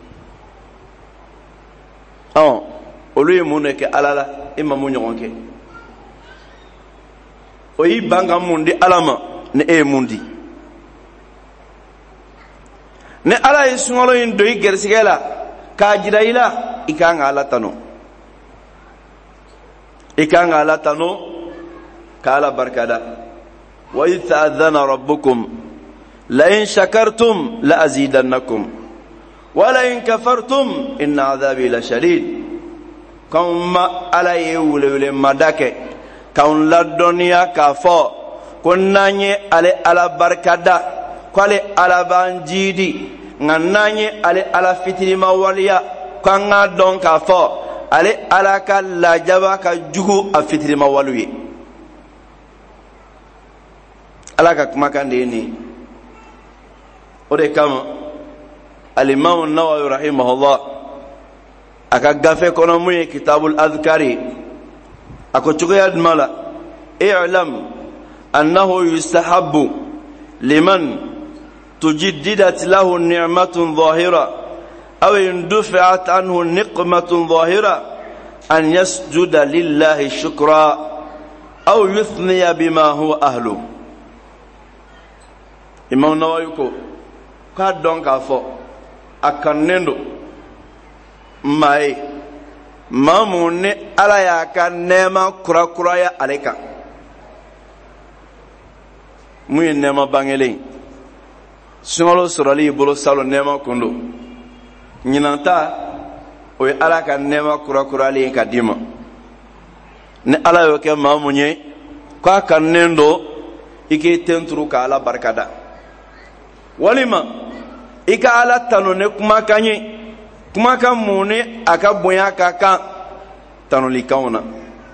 Speaker 1: olu ye mun de kɛ ala la e ma mun ɲɔgɔn kɛ o y'i ban ka mun di ala ma ni e ye mun di ni ala ye sunkalo in don i gɛrisigɛ la k'a jira i la i kan ka ala tanu i kan ka ala tanu ka ala barikada wa idh ta'adhana rabbukum la in shakartum la azidannakum wa la in kafartum inna adhabi la shadid kan ma ala ye welewele mada kɛ k'anw ladɔnniya k'a fɔ ko n'an ye ale ala barikada ko ale ala b'an jiidi nka n'an ye ale ala fitinima waliya k'an k'a dɔn k'a fɔ ale ala ka lajaba ka jugu a fitinima waliw ye ala ka kumakan de ye nin o de kama alimamu nawawi rahimahullah a ka gafe kɔnɔ mun ye kitabul adhkari a ko cogoya jumɛn la i'lam annahu yustahabbu liman tujiddidat lahu ni'matun zahira aw indufi'at anhu niqmatun zahira an yasjuda lillahi shukra aw yuthniya bima huwa ahlu imam nawawi ko k'a dɔn k'a fɔ a kannen don maa ye maa mun ni ala y'a ka nɛɛma kurakuraya ale kan mun ye nɛɛma bangelen sunkalo sɔrɔli i bolo salon nɛɛma kun don ɲinan ta o ye ala ka nɛɛma kurakuralen ka d'i ma ni ala yo ke maa mun ye ko a kannen do i k'i tenturu ka ala barikada walima i ka ala tanu ni kumakan ye kumakan mun ni a ka bonya ka kan tanulikanw na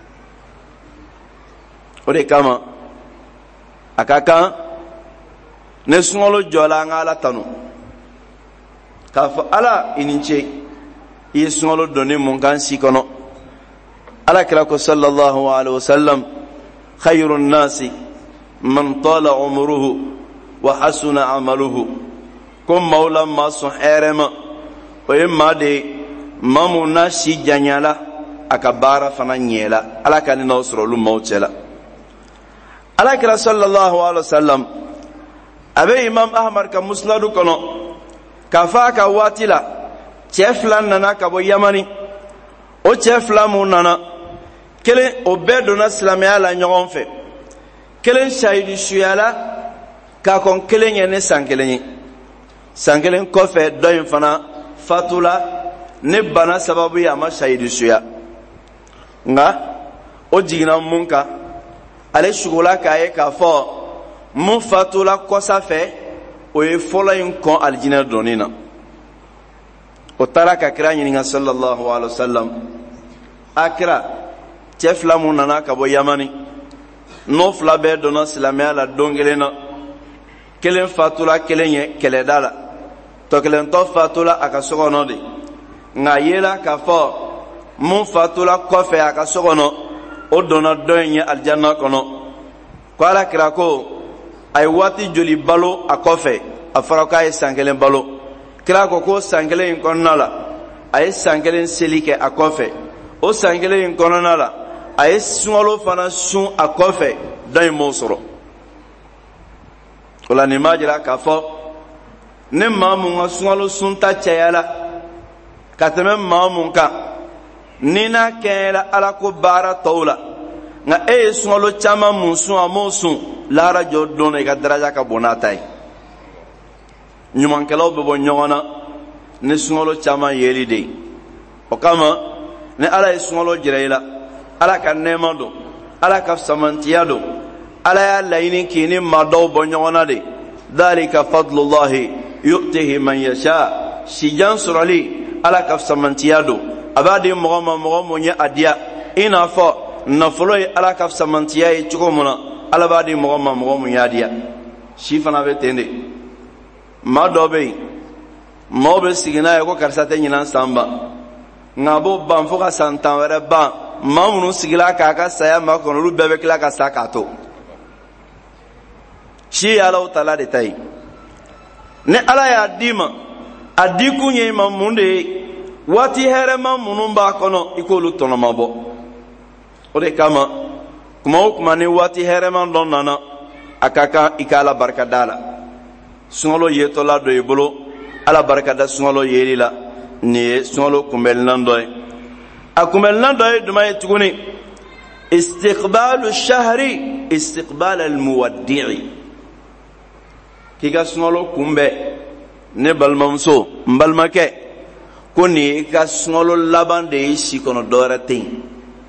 Speaker 1: o de kama a ka kan ne sunkalo jɔla an ka ala tanu k'a fɔ ala i ni ce i ye sunkalo donni mun kan si kɔnɔ ala kira ko sallallahu alaihi wasallam khayru nnasi man tala umruhu wa hasuna amaluhu ko mawla ma sɔn hɛrɛ ma o ye maa de ye maa mun n'a si janyala a ka baara fana ɲɛla ala ka ni n'aw sɔrɔ olu maaw cɛla ala kira sallallahu alaihi wasallam a bɛ imam ahmad ka musnadu kɔnɔ k'a fɔ a ka waati la cɛ fila nana ka bɔ yamani o cɛ fila mun nana kelen o bɛɛ donna silamɛya la ɲɔgɔn fɛ kelen shahidi suyala k'a kɔn kelen ye ne san kelen ye san kelen kɔfɛ dɔ in fana fatula ne bana sababu ye a ma shahidi suya nka o jiginna mun kan ale sugola k'a ye k'a fɔ mun fatula kɔsa fɛ o ye fɔlɔ in kɔn alijinɛ donni na o taara ka kira ɲininka sallallahu alaihi wasallam a kira cɛ fila mun nana ka bɔ yamani n'o fila bɛɛ donna silamɛya la don kelen na kelen fatula kelen ye kɛlɛda la tɔ kelentɔ fatula a ka sokɔnɔ de nka yela k'a fɔ mun fatula kɔfɛ a ka sokɔnɔ o donna dɔ in ye alijanna kɔnɔ ko ala kira ko a ye waati joli balo a kɔfɛ a fɔra k'a ye san kelen balo kira ko san kelen in kɔnɔna la a ye san kelen seli kɛ a kɔfɛ o san kelen in kɔnɔna la a ye sunkalo fana sun a kɔfɛ dɔ in m'o sɔrɔ o la nin b'a jira k'a fɔ ne maa mun ka sunkalo sunta cayala ka tɛmɛ maa mun kan ni n'a kɛɲɛla ala ko baara tɔw la nka e ye sunkalo caman mun sun a m'o sun lahara jɔ don na i ka daraja ka bon n'a ta ye ɲumankɛlaw bɛ bɔ ɲɔgɔn na ni sunkalo caman yeli de ye o kama ni ala ye sunkalo jira i la ala ka nɛɛma don ala ka samantiya don ala y'a laɲini k'i ni maa dɔw bɔ ɲɔgɔn na de dhalika fadlullahi yu'tihi man yasha sijan sɔrɔli ala ka samantiya don a b'a di mɔgɔ ma mɔgɔ mun ye a diya i n'a fɔ nafolo ye ala ka samantiya ye cogo min na ala b'a di mɔgɔ ma mɔgɔ mun y'a diya si fana bɛ ten de maa dɔ bɛ yen maaw bɛ sigi n'a ye ko karisa tɛ ɲinan san ban nka a b'o ban fo ka san 10 wɛrɛ ban maa minnu sigila k'a ka saya makɔnɔ olu bɛɛ bɛ tila ka sa k'a to si ye alaw tala de ta ye ni ala y'a di ma a di kun ye i ma mun de ye waati hɛrɛma minnu b'a kɔnɔ i k'olu tɔnɔma bɔ o de kama kuma o kuma ni waati hɛrɛma dɔ nana a ka kan i ka ala barikada la sunkalo yetɔla dɔ i bolo ala barikada sunkalo yeli la nin ye sunkalo kunbɛnnilan dɔ ye a kunbɛnnilan dɔ ye jumɛn ye tuguni istiqbalu shahri istiqbal almuwaddi'i k'i ka sunkalo kunbɛn ne balimamuso n balimakɛ ko nin ye i ka sunkalo laban de ye si kɔnɔ dɔwɛrɛ tɛ yen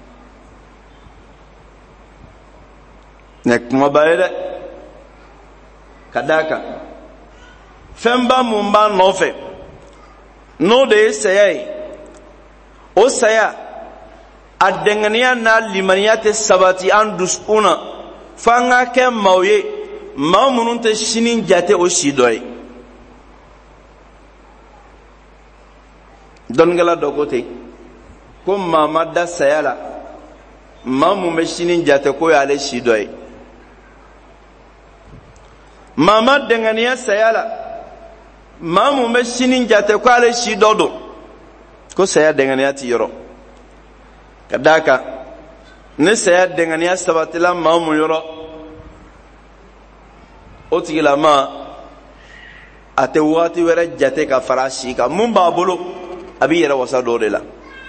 Speaker 1: nin ye kumaba ye dɛ ka d'a kan fɛnba mun b'a nɔfɛ n'o de ye saya ye o saya a dɛngɛniya n'a limaniya tɛ sabati an dusukun na f'an ka kɛ maaw ye maa minnu tɛ sini jate o si dɔ ye dɔnnikɛla dɔ ko ten ko maa ma da saya la maa mun bɛ sini jate ko y'ale si dɔ ye maa ma dɛngɛniya saya la maa mun bɛ sini jate ko ale si dɔ don ko saya dɛngɛniya ti yɔrɔ ka d'a kan ne saya dɛngɛniya sabatila maa mun yɔrɔ o tigilama a tɛ waati wɛrɛ jate ka fara si kan mun b'a bolo a b'i yɛrɛ wasa dɔ de la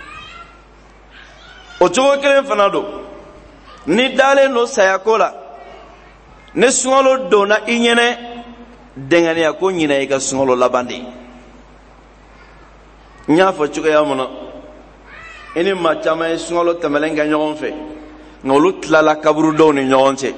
Speaker 1: o cogo kelen fana don ni dalen don sayako la ne sunkalo donna i ɲɛnɛ dɛngɛniya ko ɲinɛ i ka sunkalo laban de ye n y'a fɔ cogoya min na i ni maa caman ye sunkalo tɛmɛlen kɛ ɲɔgɔn fɛ ngolu tlala kaburu do ni ɲɔgɔn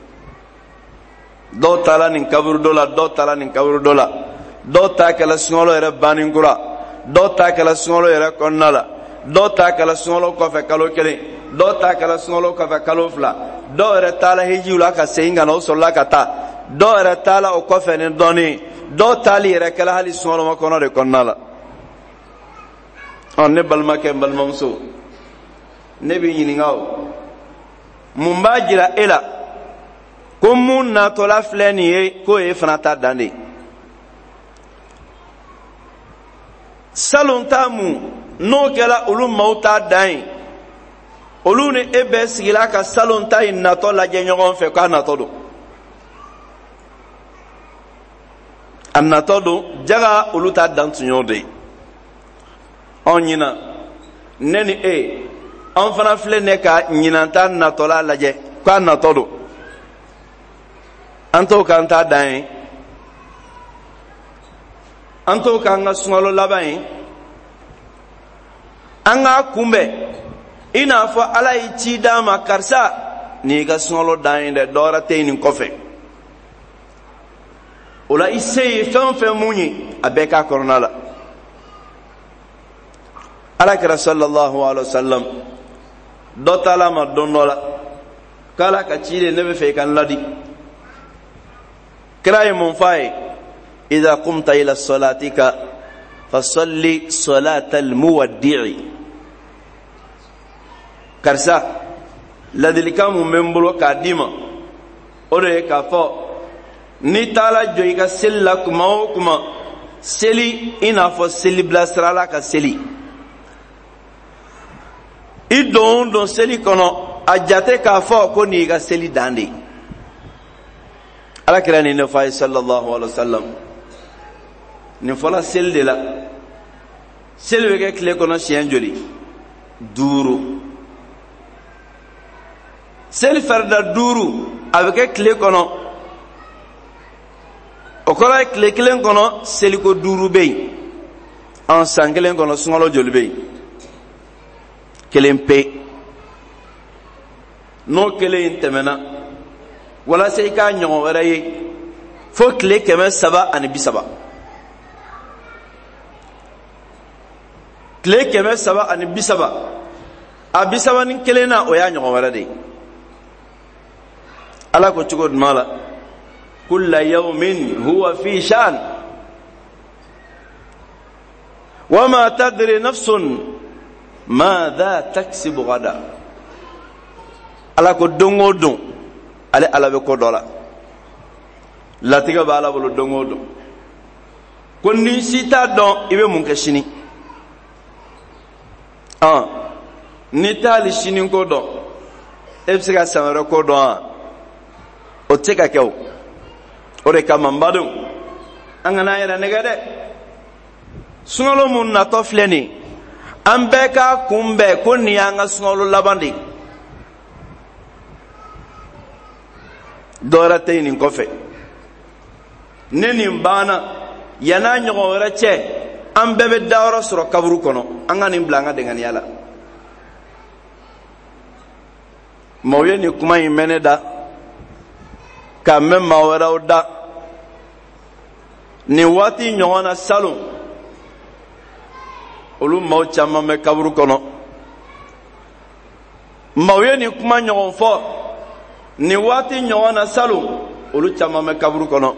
Speaker 1: do tala nin kaburu do la do tala nin kaburu do la do ta kala suŋalo yɛrɛ banin kura do ta kala suŋalo yɛrɛ kɔnɔna la do ta kala suŋalo kɔfɛ kalo kelen do ta kala suŋalo kɔfɛ kalo fila do yɛrɛ taala hijiw la ka segin ka na o sɔrɔla ka taa do yɛrɛ taala o kɔfɛ ni dɔɔni do taali yɛrɛ kɛla hali suŋalo ma kɔnɔ de kɔnɔna la ne balimakɛ n balimamuso ne b'i ɲininka o mun b'a jira e la ko mun natɔla filɛ nin ye k'o ye fana ta dan de salon ta mun n'o kɛra olu maaw ta dan ye olu ni e bɛɛ sigila ka salon ta in natɔ lajɛ ɲɔgɔn fɛ k'a natɔ don a natɔ don jaga olu ta dan tun y'o de ye anw ɲinan ne ni e an fana filɛ ne ka ɲinanta natɔla lajɛ k'a natɔ don an t'o k'an ta dan ye an t'o k'an ka sunkalo laban ye an k'a kunbɛn i n'a fɔ ala ye ci d'an ma karisa nin y'i ka sunkalo dan ye dɛ dɔwɛrɛ tɛ yen nin kɔfɛ o la i se ye fɛn o fɛn mun ye a bɛɛ k'a kɔnɔna la alakira sallallahu alaihi wasallam dɔ taala ma don dɔ la k'ala ka ci de ne bɛ fɛ i ka n ladi kira ye mun f'a ye idha qumta ila salatika fasalli salata almuwaddi'i karisa ladilikan mun bɛ n bolo k'a d'i ma o de ye k'a fɔ ni taala jɔ i ka seli la kuma o kuma seli i n'a fɔ seli bilasirala ka seli i don o don seli kɔnɔ a jate k'a fɔ ko nin y'i ka seli dan de ye alakira nin ne fɔ a ye sallallahu alaihi wasallam nin fɔla seli de la seli bɛ kɛ tile kɔnɔ siɲɛ joli 5 seli farida 5 a bɛ kɛ tile kɔnɔ o kɔrɔ ye tile kelen kɔnɔ seliko 5 bɛ yen an san kelen kɔnɔ sunkalo joli bɛ yen kelen pe n'o kelen in tɛmɛna walasa i k'a ɲɔgɔn wɛrɛ ye fo tile 330 tile 330 a 31 na o y'a ɲɔgɔn wɛrɛ de ye ala ko cogo duman la kulla yawmin huwa fi shan wa ma tadri nafsun madha taksibu gada ala ko don o don ale ala bɛ ko dɔ la latigɛ bɛ ala bolo don o don ko ni si t'a dɔn i bɛ mun kɛ sini ni t'ali sini ko dɔn e bɛ se ka san wɛrɛ ko dɔn o tɛ ka kɛ o de kama n badenw an kana yɛrɛ nɛgɛ dɛ sunkalo mun natɔ filɛ nin an bɛɛ k'a kunbɛn ko nin y'an ka sunkalo laban de ye dɔwɛrɛ tɛ yen nin kɔfɛ ne nin banna yan'a ɲɔgɔn wɛrɛ cɛ an bɛɛ bɛ dayɔrɔ sɔrɔ kaburu kɔnɔ an ka nin bila an ka dɛŋaniya la maaw ye nin kuma in mɛn ne da k'a mɛn maa wɛrɛw da nin waati ɲɔgɔn na salon olu maaw caman bɛ kaburu kɔnɔ maaw ye nin kuma ɲɔgɔn fɔ nin waati ɲɔgɔn na salon olu caman bɛ kaburu kɔnɔ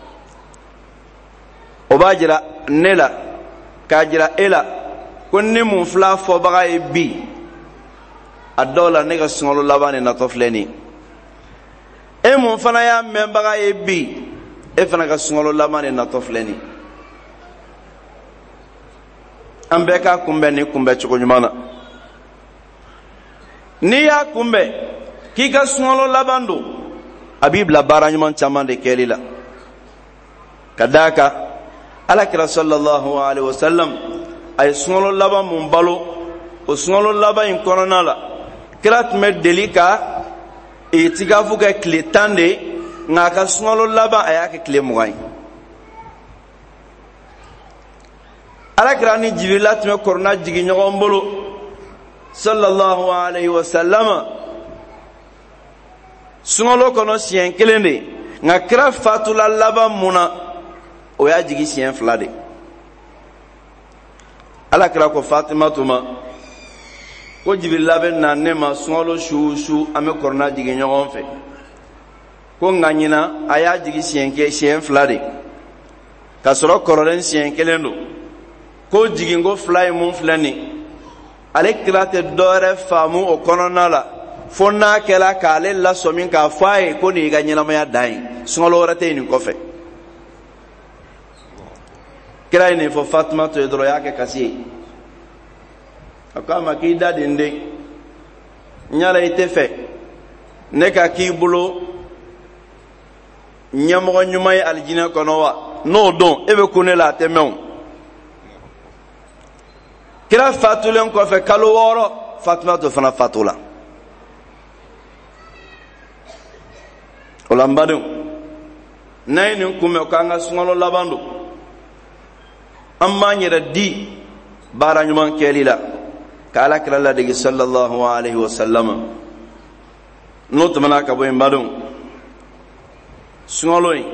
Speaker 1: o b'a jira ne la k'a jira e la ko ni mun fila fɔbaga ye bi a dɔw la ne ka sunkalo laban de natɔ filɛ nin ye e mun fana y'a mɛnbaga ye bi e fana ka sunkalo laban de natɔ filɛ nin ye an bɛɛ k'a kunbɛn ni kunbɛn cogo ɲuman na n'i y'a kunbɛn k'i ka sunkalo laban don a b'i bila baara ɲuman caman de kɛli la ka d'a kan alakira sallallahu alaihi wasallam a ye sunkalo laban mun balo o sunkalo laban in kɔnɔna la kira tun bɛ deli ka itikafu kɛ tile 10 de ye nka a ka sunkalo laban a y'a kɛ tile 20 ye alakira ni jibirila tun bɛ kɔrɔna jigin ɲɔgɔn bolo sallallahu alaihi wasallam suŋalo kɔnɔ siɲɛ kelen de nka kira fatula laban mun na o y'a jigi siɲɛ 2 de. ala kira ko Fatimatu ma ko Jibirila bɛ na ne ma suŋalo su an bɛ kɔrɔna jigi ɲɔgɔn fɛ ko nka ɲina a y'a jigi siɲɛ 2 de ka sɔrɔ kɔrɔlen siɲɛ 1 don ko jiginko 2 ye mun filɛ nin ale kira tɛ dɔwɛrɛ faamu o kɔnɔna la fo n'a kɛla k'ale lasɔmin min k'a fɔ a ye ko nin y'i ka ɲɛnamaya dan ye suŋalo wɛrɛ tɛ nin kɔfɛ. kira ye nin fɔ Fatumatu ye dɔrɔn y'a kɛ kasi ye a ko a ma k'i da den den n yala i tɛ fɛ ne ka k'i bolo ɲɛmɔgɔ ɲuman ye alijinɛ kɔnɔ wa n'o don e bɛ kun ne la a tɛ mɛn o. kira fatulen kɔfɛ kalo 6 Fatumatu fana fatula. o la n badenw n'an ye nin kunbɛn k'an ka suŋalo laban don an b'an yɛrɛ di baara ɲuman kɛli la ka ala kira ladegi sallallahu alaihi wasallam. n'o tɛmɛna ka bɔ yen badenw suŋalo in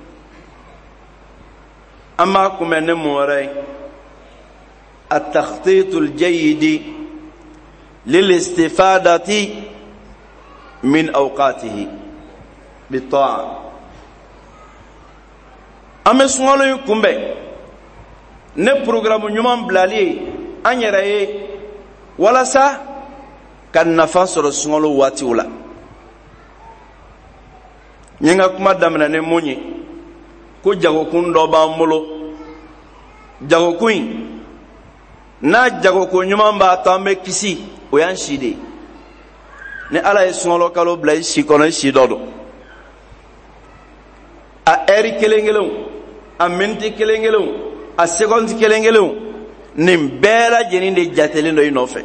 Speaker 1: an b'a kunbɛn ne mun wɛrɛ ye التخطيط الجيد للاستفادة من أوقاته بالطاعة. أما سؤال يكون ne programme ɲuman bilali an yɛrɛ ye walasa ka nafa sɔrɔ suŋalo waatiw la. n ye n ka kuma daminɛ ne mun ye ko jagokun dɔ b'an bolo jagokun in n'a jagoko ɲuman b'a to an bɛ kisi o y'an si de ye. ni ala ye suŋalo kalo bila i si kɔnɔ i si dɔ don a heure kelen kelenw a miniti kelen kelenw a seconde kelen kelenw nin bɛɛ lajɛlen de jatelen dɔ i nɔfɛ.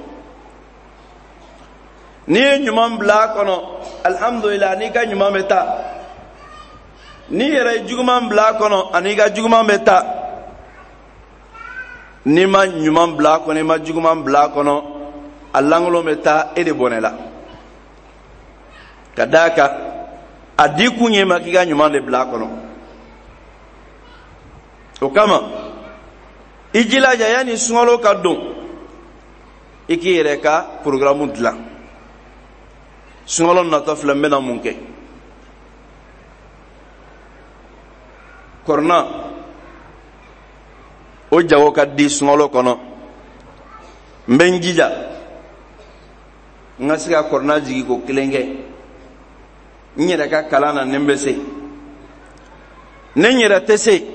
Speaker 1: n'i ye ɲuman bila a kɔnɔ alhamdulillah n'i ka ɲuman bɛ taa n'i yɛrɛ ye juguman bila a kɔnɔ ani ka juguman bɛ taa n'i ma ɲuman bila a kɔnɔ i ma juguman bila a kɔnɔ a lankolon bɛ taa e de bɔnɛ la ka d'a kan a di kun ye ma k'i ka ɲuman de bila a kɔnɔ. o kama i jilaja yanni suŋalo ka don i k'i yɛrɛ ka programme dilan. suŋalo natɔ filɛ n bɛna mun kɛ kɔrɔna o jago ka di suŋalo kɔnɔ n bɛ n jija n ka se ka kɔrɔna jigi ko 1 kɛ n yɛrɛ ka kalan na ni n bɛ se ne n yɛrɛ tɛ se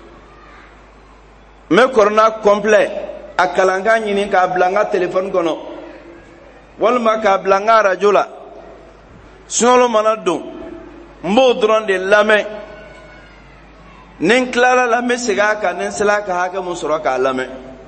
Speaker 1: n bɛ kɔrɔna complet a kalankan ɲini k'a bila n ka téléphone kɔnɔ walima k'a bila n ka radio la suŋalo mana don n b'o dɔrɔn de lamɛn ni n tilala la n bɛ segin a kan ni n sela ka hakɛ mun sɔrɔ k'a lamɛn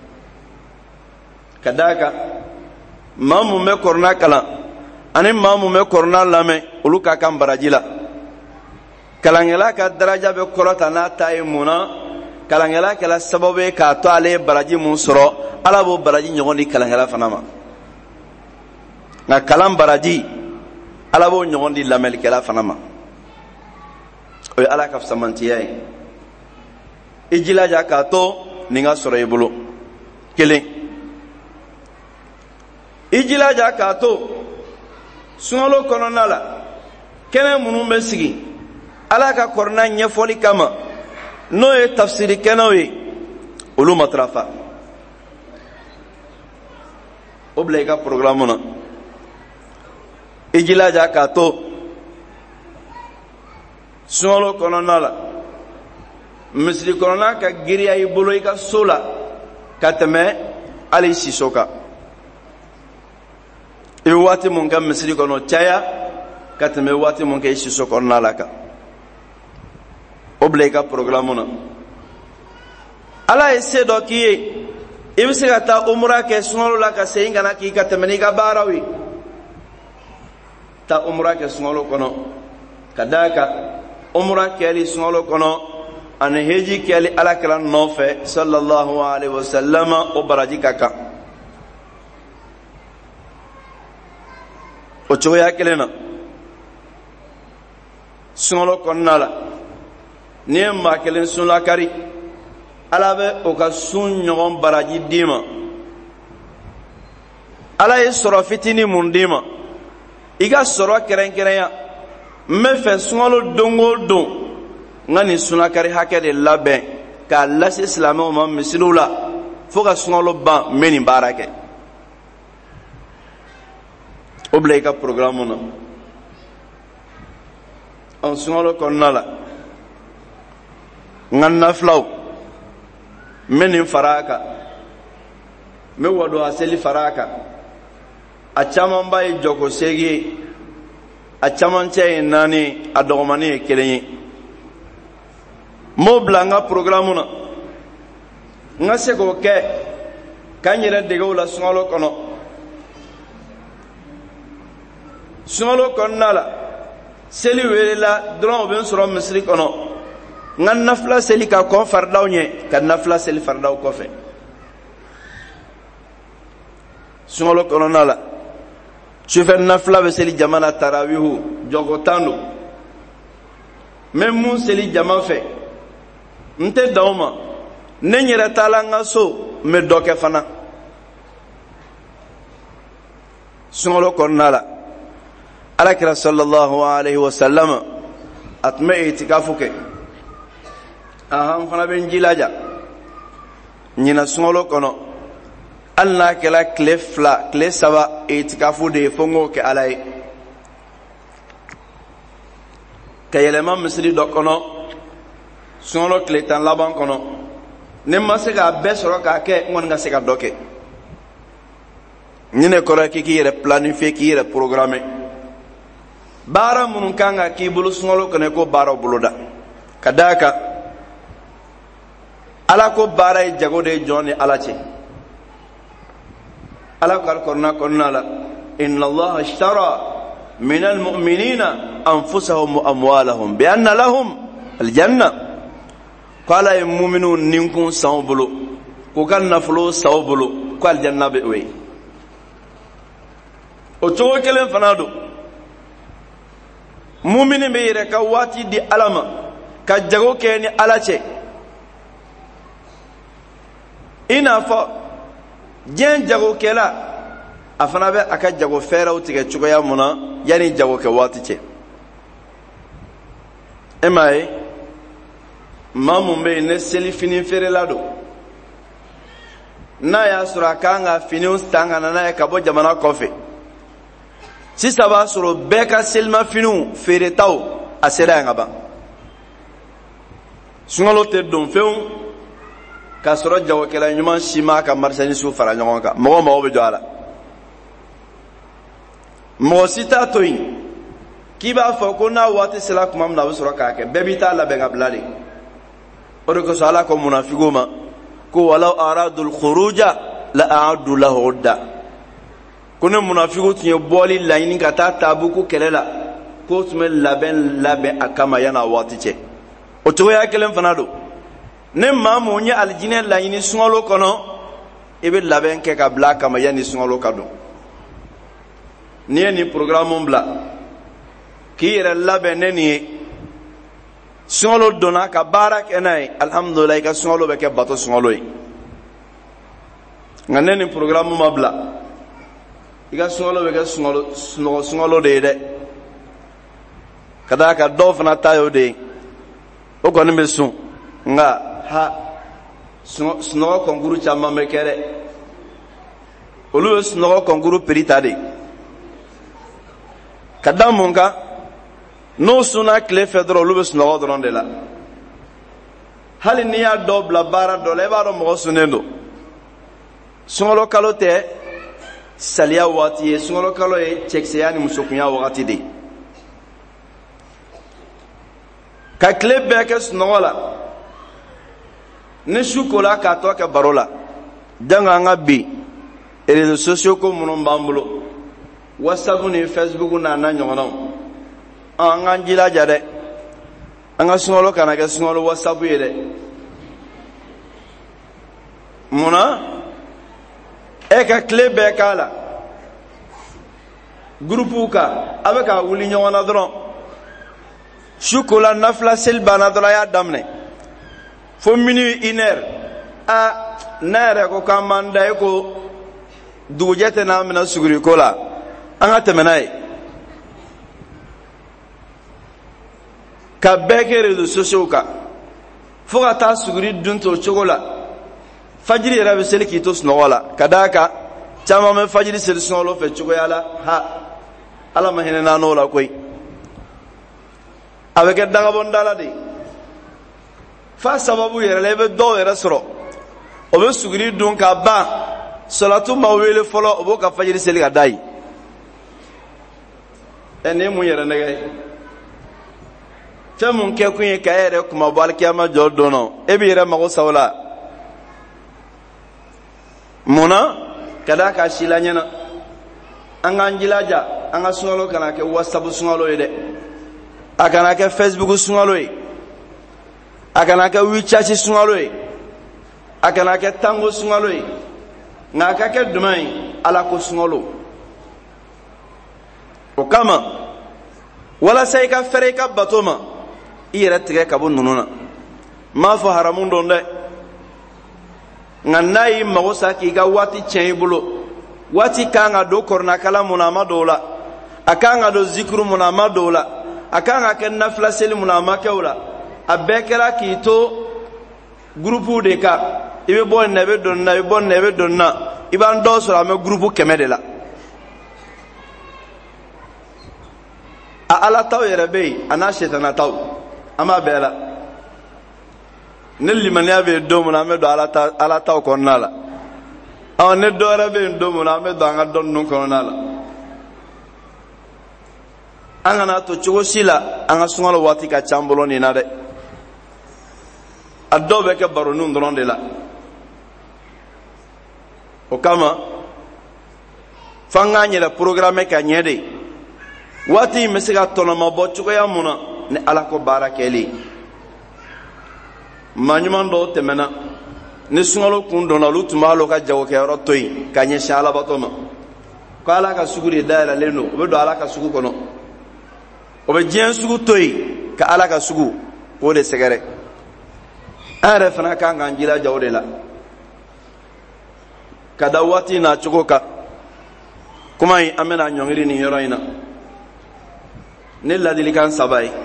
Speaker 1: ka d'a kan maa mun bɛ kɔrɔna kalan ani maa mun bɛ kɔrɔna lamɛn olu ka kan baraji la. kalankɛla ka daraja bɛ kɔrɔta n'a ta ye mun na kalankɛla kɛla sababu ye k'a to ale ye baraji mun sɔrɔ ala b'o baraji ɲɔgɔn di kalankɛla fana ma. nka kalan baraji ala b'o ɲɔgɔn di lamɛnlikɛla fana ma. o ye ala ka fisamantiya ye. i jilaja k'a to nin ka sɔrɔ i bolo 1. i jilaja k'a to suŋalo kɔnɔna la kɛnɛ minnu bɛ sigi ala ka kɔrɔna ɲɛfɔli kama n'o ye tafsiri kɛnɛw ye olu matarafa o bila i ka programme na. i jilaja k'a to suŋalo kɔnɔna la misiri kɔnɔna ka giriya i bolo i ka so la ka tɛmɛ hali siso kan. i bɛ waati mun kɛ misiri kɔnɔ caya ka tɛmɛ waati mun kɛ i siso kɔnɔna la kan. o bila i ka programme na. ala ye se dɔ k'i ye i bɛ se ka taa umura kɛ suŋalo la ka segin ka na k'i ka tɛmɛ n'i ka baaraw ye. taa umura kɛ suŋalo kɔnɔ ka d'a kan umura kɛli suŋalo kɔnɔ ani heji kɛli alakira nɔfɛ sallallahu alaihi wasallam o baraji ka kan. o cogoya kelen na suŋalo kɔnɔna la n'i ye maa kelen sun lakari ala bɛ o ka sun ɲɔgɔn baraji d'i ma ala ye sɔrɔ fitinin mun d'i ma i ka sɔrɔ kɛrɛnkɛrɛnya n bɛ fɛ suŋalo don o don n ka nin sunakari hakɛ de labɛn k'a lase silamɛw ma misiriw la fo ka suŋalo ban n bɛ nin baara kɛ o bila i ka programme na suŋalo kɔnɔna la n ka nafilaw n bɛ nin fara a kan n bɛ waduha seli fara a kan a camanba ye jɔko 8 ye a camancɛ ye 4 a dɔgɔmani ye 1 ye n b'o bila n ka programme na n ka se k'o kɛ ka n yɛrɛ dege o la suŋalo kɔnɔ suŋalo kɔnɔna la seli welela dɔrɔn o bɛ n sɔrɔ misiri kɔnɔ n ka nafila seli ka kɔn faridaw ɲɛ ka nafila seli faridaw kɔfɛ suŋalo kɔnɔna la sufɛ nafila bɛ seli jama na tarawihu jɔko 10 don n bɛ mun seli jama fɛ n tɛ dan o ma ne n yɛrɛ taala n ka so n bɛ dɔ kɛ fana suŋalo kɔnɔna la alakira sallallahu alaihi wasallam a tun bɛ itikafu kɛ n fana bɛ n jilaja ɲina suŋalo kɔnɔ hali n'a kɛra tile 2 tile 3 itikafu de ye fo n k'o kɛ ala ye ka yɛlɛma misiri dɔ kɔnɔ suŋalo tile 10 laban kɔnɔ ne ma se k'a bɛɛ sɔrɔ k'a kɛ n kɔni ka se ka dɔ kɛ ni ne kɔrɔ k'i k'i yɛrɛ planifier k'i yɛrɛ programmer baara minnu kan ka k'i bolo suŋalo kɔnɔ i ko baaraw boloda ka d'a kan ala ko baara ye jago de ye jɔn ni ala cɛ ala ko alkɔrɔna kɔnɔna la inna allaha ishtara min almu'minina anfusahum wa amwalahum bi anna lahum aljanna ko ala ye mu'minu ninkun san u bolo k'u ka nafolo san u bolo ko aljanna bɛ o ye o cogo kelen fana don mu'mini bɛ yɛrɛ ka waati di ala ma ka jago kɛ ni ala cɛ i n'a fɔ diɲɛ jagokɛla a fana bɛ a ka jago fɛɛrɛw tigɛ cogoya mun na yanni jagokɛ waati cɛ e m'a ye maa mun bɛ yen ne selifini feerela don n'a y'a sɔrɔ a kan ka finiw san ka na n'a ye ka bɔ jamana kɔfɛ sisan b'a sɔrɔ bɛɛ ka selimafiniw feeretaw a sera yan ka ban sunkalo tɛ don fewu k'a sɔrɔ jagokɛla ɲuman si m'a ka marchandise fara ɲɔgɔn kan mɔgɔ mago bɛ jɔ a la mɔgɔ si t'a to yen k'i b'a fɔ ko n'a waati sera tuma min na a bɛ sɔrɔ k'a kɛ bɛɛ b'i t'a labɛn ka bila de o de kosɔn ala ko munafigiw ma ko walaw aradul khuruja la a'addu lahu udda ko ne munafigiw tun ye bɔli laɲini ka taa Tabuku kɛlɛ la k'o tun bɛ labɛn a kama yan'a waati cɛ o cogoya kelen fana don ne maa mun ye alijinɛ laɲini sunkalo kɔnɔ i bɛ labɛn kɛ ka bila a kama yanni sunkalo ka don n'i ye nin programme bila k'i yɛrɛ labɛn ne nin ye sunkalo donna ka baara kɛ n'a ye alhamdulillah i ka sunkalo bɛ kɛ bato sunkalo ye nka ne nin programme ma bila i ka sunkalo bɛ kɛ sunɔgɔ sunkalo de ye dɛ ka d'a kan dɔw fana ta y'o de ye o kɔni bɛ sun nka sunɔgɔ kɔnkuru caman bɛ kɛ dɛ olu bɛ sunɔgɔ kɔnkuru prix ta de ka da mun kan n'o sunna tile fɛ dɔrɔn olu bɛ sunɔgɔ dɔrɔn de la hali n'i y'a dɔw bila baara dɔ la i b'a dɔn mɔgɔ sunnen don sunkalo kalo tɛ saliya waati ye sunkalo kalo ye cɛkisɛya ni musokunya wagati de ka tile bɛɛ kɛ sunɔgɔ la ni su kola k'a tɔ kɛ baro la jango an ka bi réseaux sociaux ko minnu b'an bolo WhatsApp ni Facebook n'a na ɲɔgɔnnaw an k'an jilaja dɛ an ka sunkalo kana kɛ sunkalo WhatsApp ye dɛ munna e ka tile bɛɛ k'a la groupe kan a bɛ ka wuli ɲɔgɔn na dɔrɔn shukola nafila seli banna dɔrɔn a y'a daminɛ fo minuit 1 heure ne yɛrɛ ko k'an m'an da ko dugujɛ tɛ n'an minɛ suguri ko la an ka tɛmɛ n'a ye ka bɛɛ kɛ réseaux sociaux kan fo ka taa suguri dun to cogo la fajiri yɛrɛ bɛ seli k'i to sunɔgɔ la ka d'a kan caman bɛ fajiri seli sunɔgɔ fɛ cogoya la ala ma hinɛ n'o la koyi a bɛ kɛ dagabɔndala de fa sababu yɛrɛ la i bɛ dɔw yɛrɛ sɔrɔ o bɛ suguri dun ka ban salatu ma wele fɔlɔ o b'o ka fajiri seli ka da ye nin ye mun yɛrɛ nɛgɛ ye fɛn mun kɛ kun ye ka e yɛrɛ kuma bɔ alikiyama jɔ don na e b'i yɛrɛ mago sa o la munna ka d'a kan si la ɲɛna an k'an jilaja an ka sunkalo kana kɛ whatsapp sunkalo ye dɛ a kana kɛ facebook sunkalo ye a kana kɛ wechat sunkalo ye a kana kɛ tango sunkalo ye nka a ka kɛ jumɛn ye ala ko sunkalo o kama walasa i ka fɛrɛ i ka bato ma i yɛrɛ tigɛ ka bɔ ninnu na m'a fɔ haramu don dɛ nka n'a y'i mago sa k'i ka waati tiɲɛ i bolo waati kan ka don kɔrɔnakala mun na a ma don o la a kan ka don zikuru mun na a ma don o la a kan ka kɛ nafila seli mun na a ma kɛ o la a bɛɛ kɛra k'i to gurupuw de kan i bɛ bɔ nin na i bɛ don nin na i bɛ bɔ nin na i bɛ don nin na i b'an dɔw sɔrɔ an bɛ gurupu 100 de la a ala taw yɛrɛ bɛ yen a n'a sɛtana taw an b'a bɛɛ la ne limaniya bɛ yen don min na an bɛ don ala taw kɔnɔna la ne dɔ wɛrɛ bɛ yen don min na an bɛ don an ka dɔn ninnu kɔnɔna la an kana to cogo si la an ka sunkalo waati ka ca an bolo nin na dɛ a dɔw bɛ kɛ baroninw dɔrɔn de la o kama f'an k'an yɛrɛ programme ka ɲɛ de waati in bɛ se ka tɔnɔma bɔ cogoya mun na ni ala ko baara kɛli maa ɲuman dɔw tɛmɛna ni sunkalo kun dɔnna olu tun b'a lɔ ka jagokɛyɔrɔ to yen ka ɲɛsin alabato ma ko ala ka sugu de dayɛlɛlen don o bɛ don ala ka sugu kɔnɔ o bɛ diɲɛ sugu to yen ka ala ka sugu k'o de sɛgɛrɛ an yɛrɛ fana kan k'an jilaja o de la ka da waati n'a cogo kan kuma in an bɛna ɲɔngiri nin yɔrɔ in na ne ladilikan 3 ye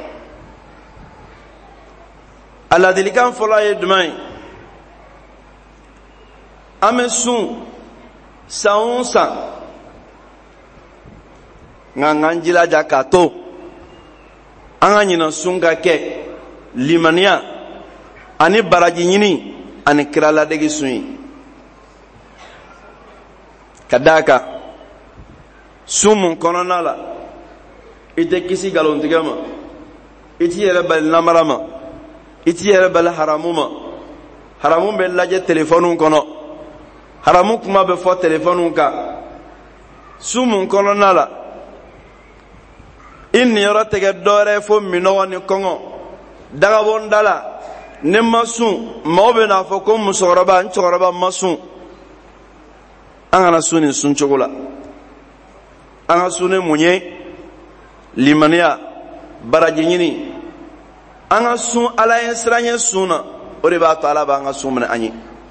Speaker 1: a ladilikan fɔlɔ ye jumɛn ye an bɛ sun san o san nka an k'an jilaja k'a to an ka ɲina sun ka kɛ limaniya ani baraji ɲini ani kira ladegi sun ye ka d'a kan sun mun kɔnɔna la i tɛ kisi nkalontigɛ ma i t'i yɛrɛ bali namara ma i t'i yɛrɛ bali haramu ma haramu bɛ lajɛ telefɔniw kɔnɔ haramu kuma bɛ fɔ telefɔniw kan sun mun kɔnɔna la i niyɔrɔ tɛ kɛ dɔwɛrɛ fo minɔgɔ ni kɔngɔ dagabɔnda la ne ma sun maaw bɛ n'a fɔ ko musokɔrɔba n cɛkɔrɔba ma sun an kana sun nin sun cogo la an ka sun ni mun ye limaniya baraji ɲini an ka sun ala ye siranɲɛ sun na o de b'a to ala b'an ka sun minɛ an ye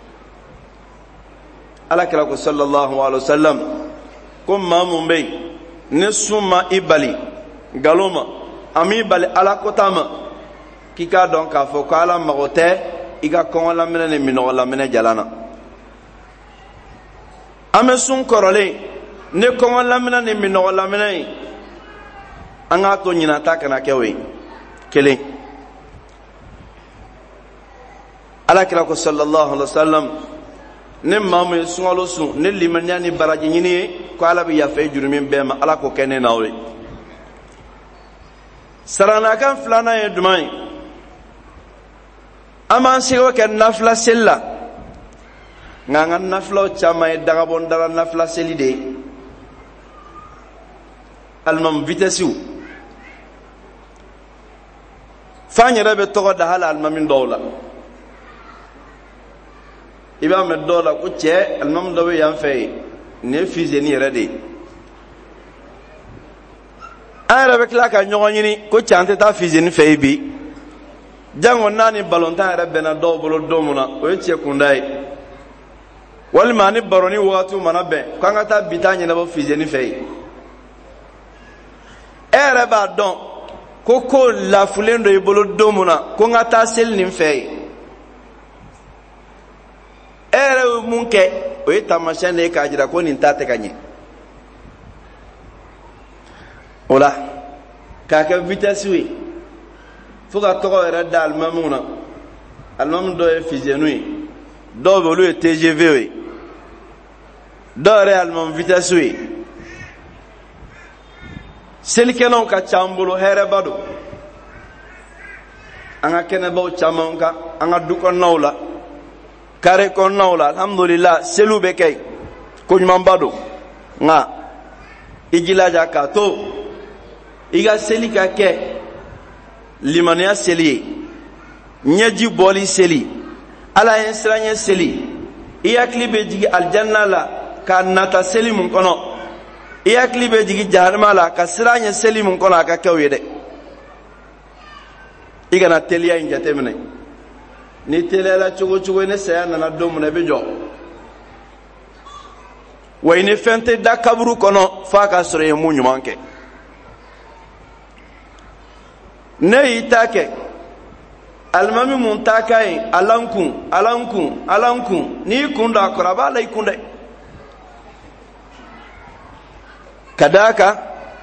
Speaker 1: ala kira ko sallallahu alaihi wasallam ko maa mun bɛ yen ne sun ma i bali nkalon ma a m'i bali ala kota ma k'i k'a dɔn k'a fɔ ko ala mago tɛ i ka kɔngɔ laminɛ ni minɔgɔ laminɛ jalan na an bɛ sun kɔrɔlen ne kɔngɔ laminɛ ni minɔgɔ laminɛ ye an k'a to ɲinata kana kɛ o ye kelen ala kira ko sallallahu alaihi wasallam ne maa min ye sunkalo sun ne limaniya ni baraji ɲini ye ko ala bɛ yafa jurumi bɛɛ ma ala k'o kɛ ne na o ye saranakan filanan ye jumɛn ye an b'an seko kɛ nafila seli la nka an ka nafilaw caman ye dagabɔndala nafila seli de ye alimami vitɛsiw f'an yɛrɛ bɛ tɔgɔ da hali alimami dɔw la i b'a mɛn dɔw la ko cɛ alimami dɔ bɛ yan fɛ yen nin ye fizeni yɛrɛ de ye Ara be kila ka ɲɔgɔn ɲini ko cante ta fizini fɛ bi jango nani balontan yɛrɛ bɛna dɔw bolo don mun na o ye cɛ kunda ye walima ni baroni wagati mana bɛn k'an ka taa bi taa ɲɛnabɔ fizini fɛ e yɛrɛ b'a dɔn ko lafulen dɔ i bolo don mun na ko n ka taa seli nin fɛ ye e yɛrɛ ye mun kɛ o ye taamasiyɛn de ye k'a jira ko nin ta tɛ ka ɲɛ o la k'a kɛ vitesse ye fo ka tɔgɔ yɛrɛ da alimamiw na alimami dɔw ye fizenu ye dɔw bɛ olu ye TGV ye dɔw yɛrɛ ye alimami vitesse ye selikɛlaw ka ca an bolo hɛrɛba don an ka kɛnɛbaw caman kan an ka du kɔnɔnaw la kare kɔnɔnaw la alhamdulillah seliw bɛ kɛ koɲumanba don nka i jilaja k'a to i ka seli ka kɛ limaniya seli ye ɲɛji bɔli seli ala ye siranɲɛ seli i hakili bɛ jigin alijanna la ka nata seli mun kɔnɔ i hakili bɛ jigin jahanama la ka siranɲɛ seli mun kɔnɔ a ka kɛ o ye dɛ i kana teliya in jateminɛ ni teliyala cogo cogo ni saya nana don mun na i bɛ jɔ wa i ni fɛn tɛ da kaburu kɔnɔ f'a ka sɔrɔ i ye mun ɲuman kɛ ne y'i ta kɛ alimami mun ta ka ɲi ala kun n'i kun don a kɔrɔ a b'a la i kun dɛ ka d'a kan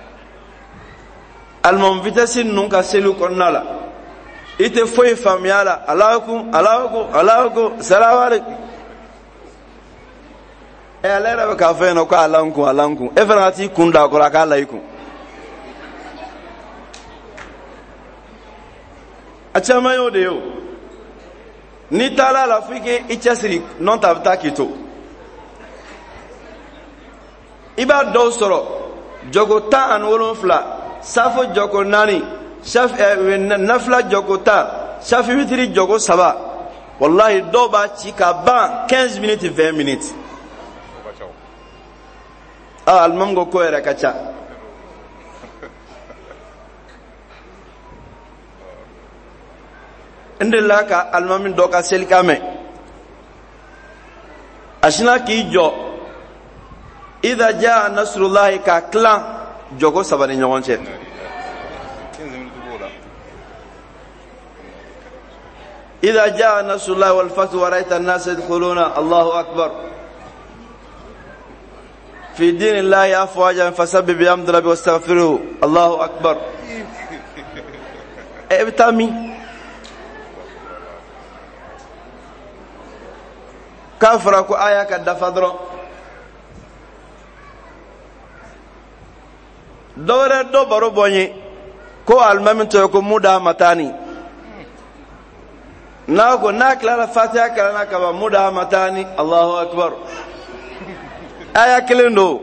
Speaker 1: alimami vitesse ninnu ka seliw kɔnɔna la i tɛ foyi faamuya la Alahu kun salamu aleykum ale yɛrɛ bɛ k'a fɔ yen nɔ ko ala kun e fana ka t'i kun don a kɔrɔ a k'a la i kun a caman y'o de ye o n'i taara la fo i k'i cɛsiri nɔ ta a bɛ taa k'i to i b'a dɔw sɔrɔ jɔko 17 safo jɔko 4 nafila jɔko 10 safi witiri jɔko 3 wallahi dɔw b'a ci ka ban 15 minutes 20 minutes alimami ko yɛrɛ ka ca n delila ka alimami dɔ ka selikan mɛn a sina k'i jɔ idha jaa nasrullahi ka tilan jɔko 3 ni ɲɔgɔn cɛ idha jaa nasrullahi wal fathu wa ra'aita an-nasa yadkhuluna Allahu akbar fi dinillahi afwajan fasabbih bihamdi rabbika wastaghfirhu Allahu akbar e bitami kafara ko aya ka dafa dɔrɔn dɔwɛrɛ dɔ baro bɔ n ye ko alimami tɔ ye ko muda matani n'a ko n'a tilara fatiha kalanna ka ban muda matani Allahu akbar aya kelen don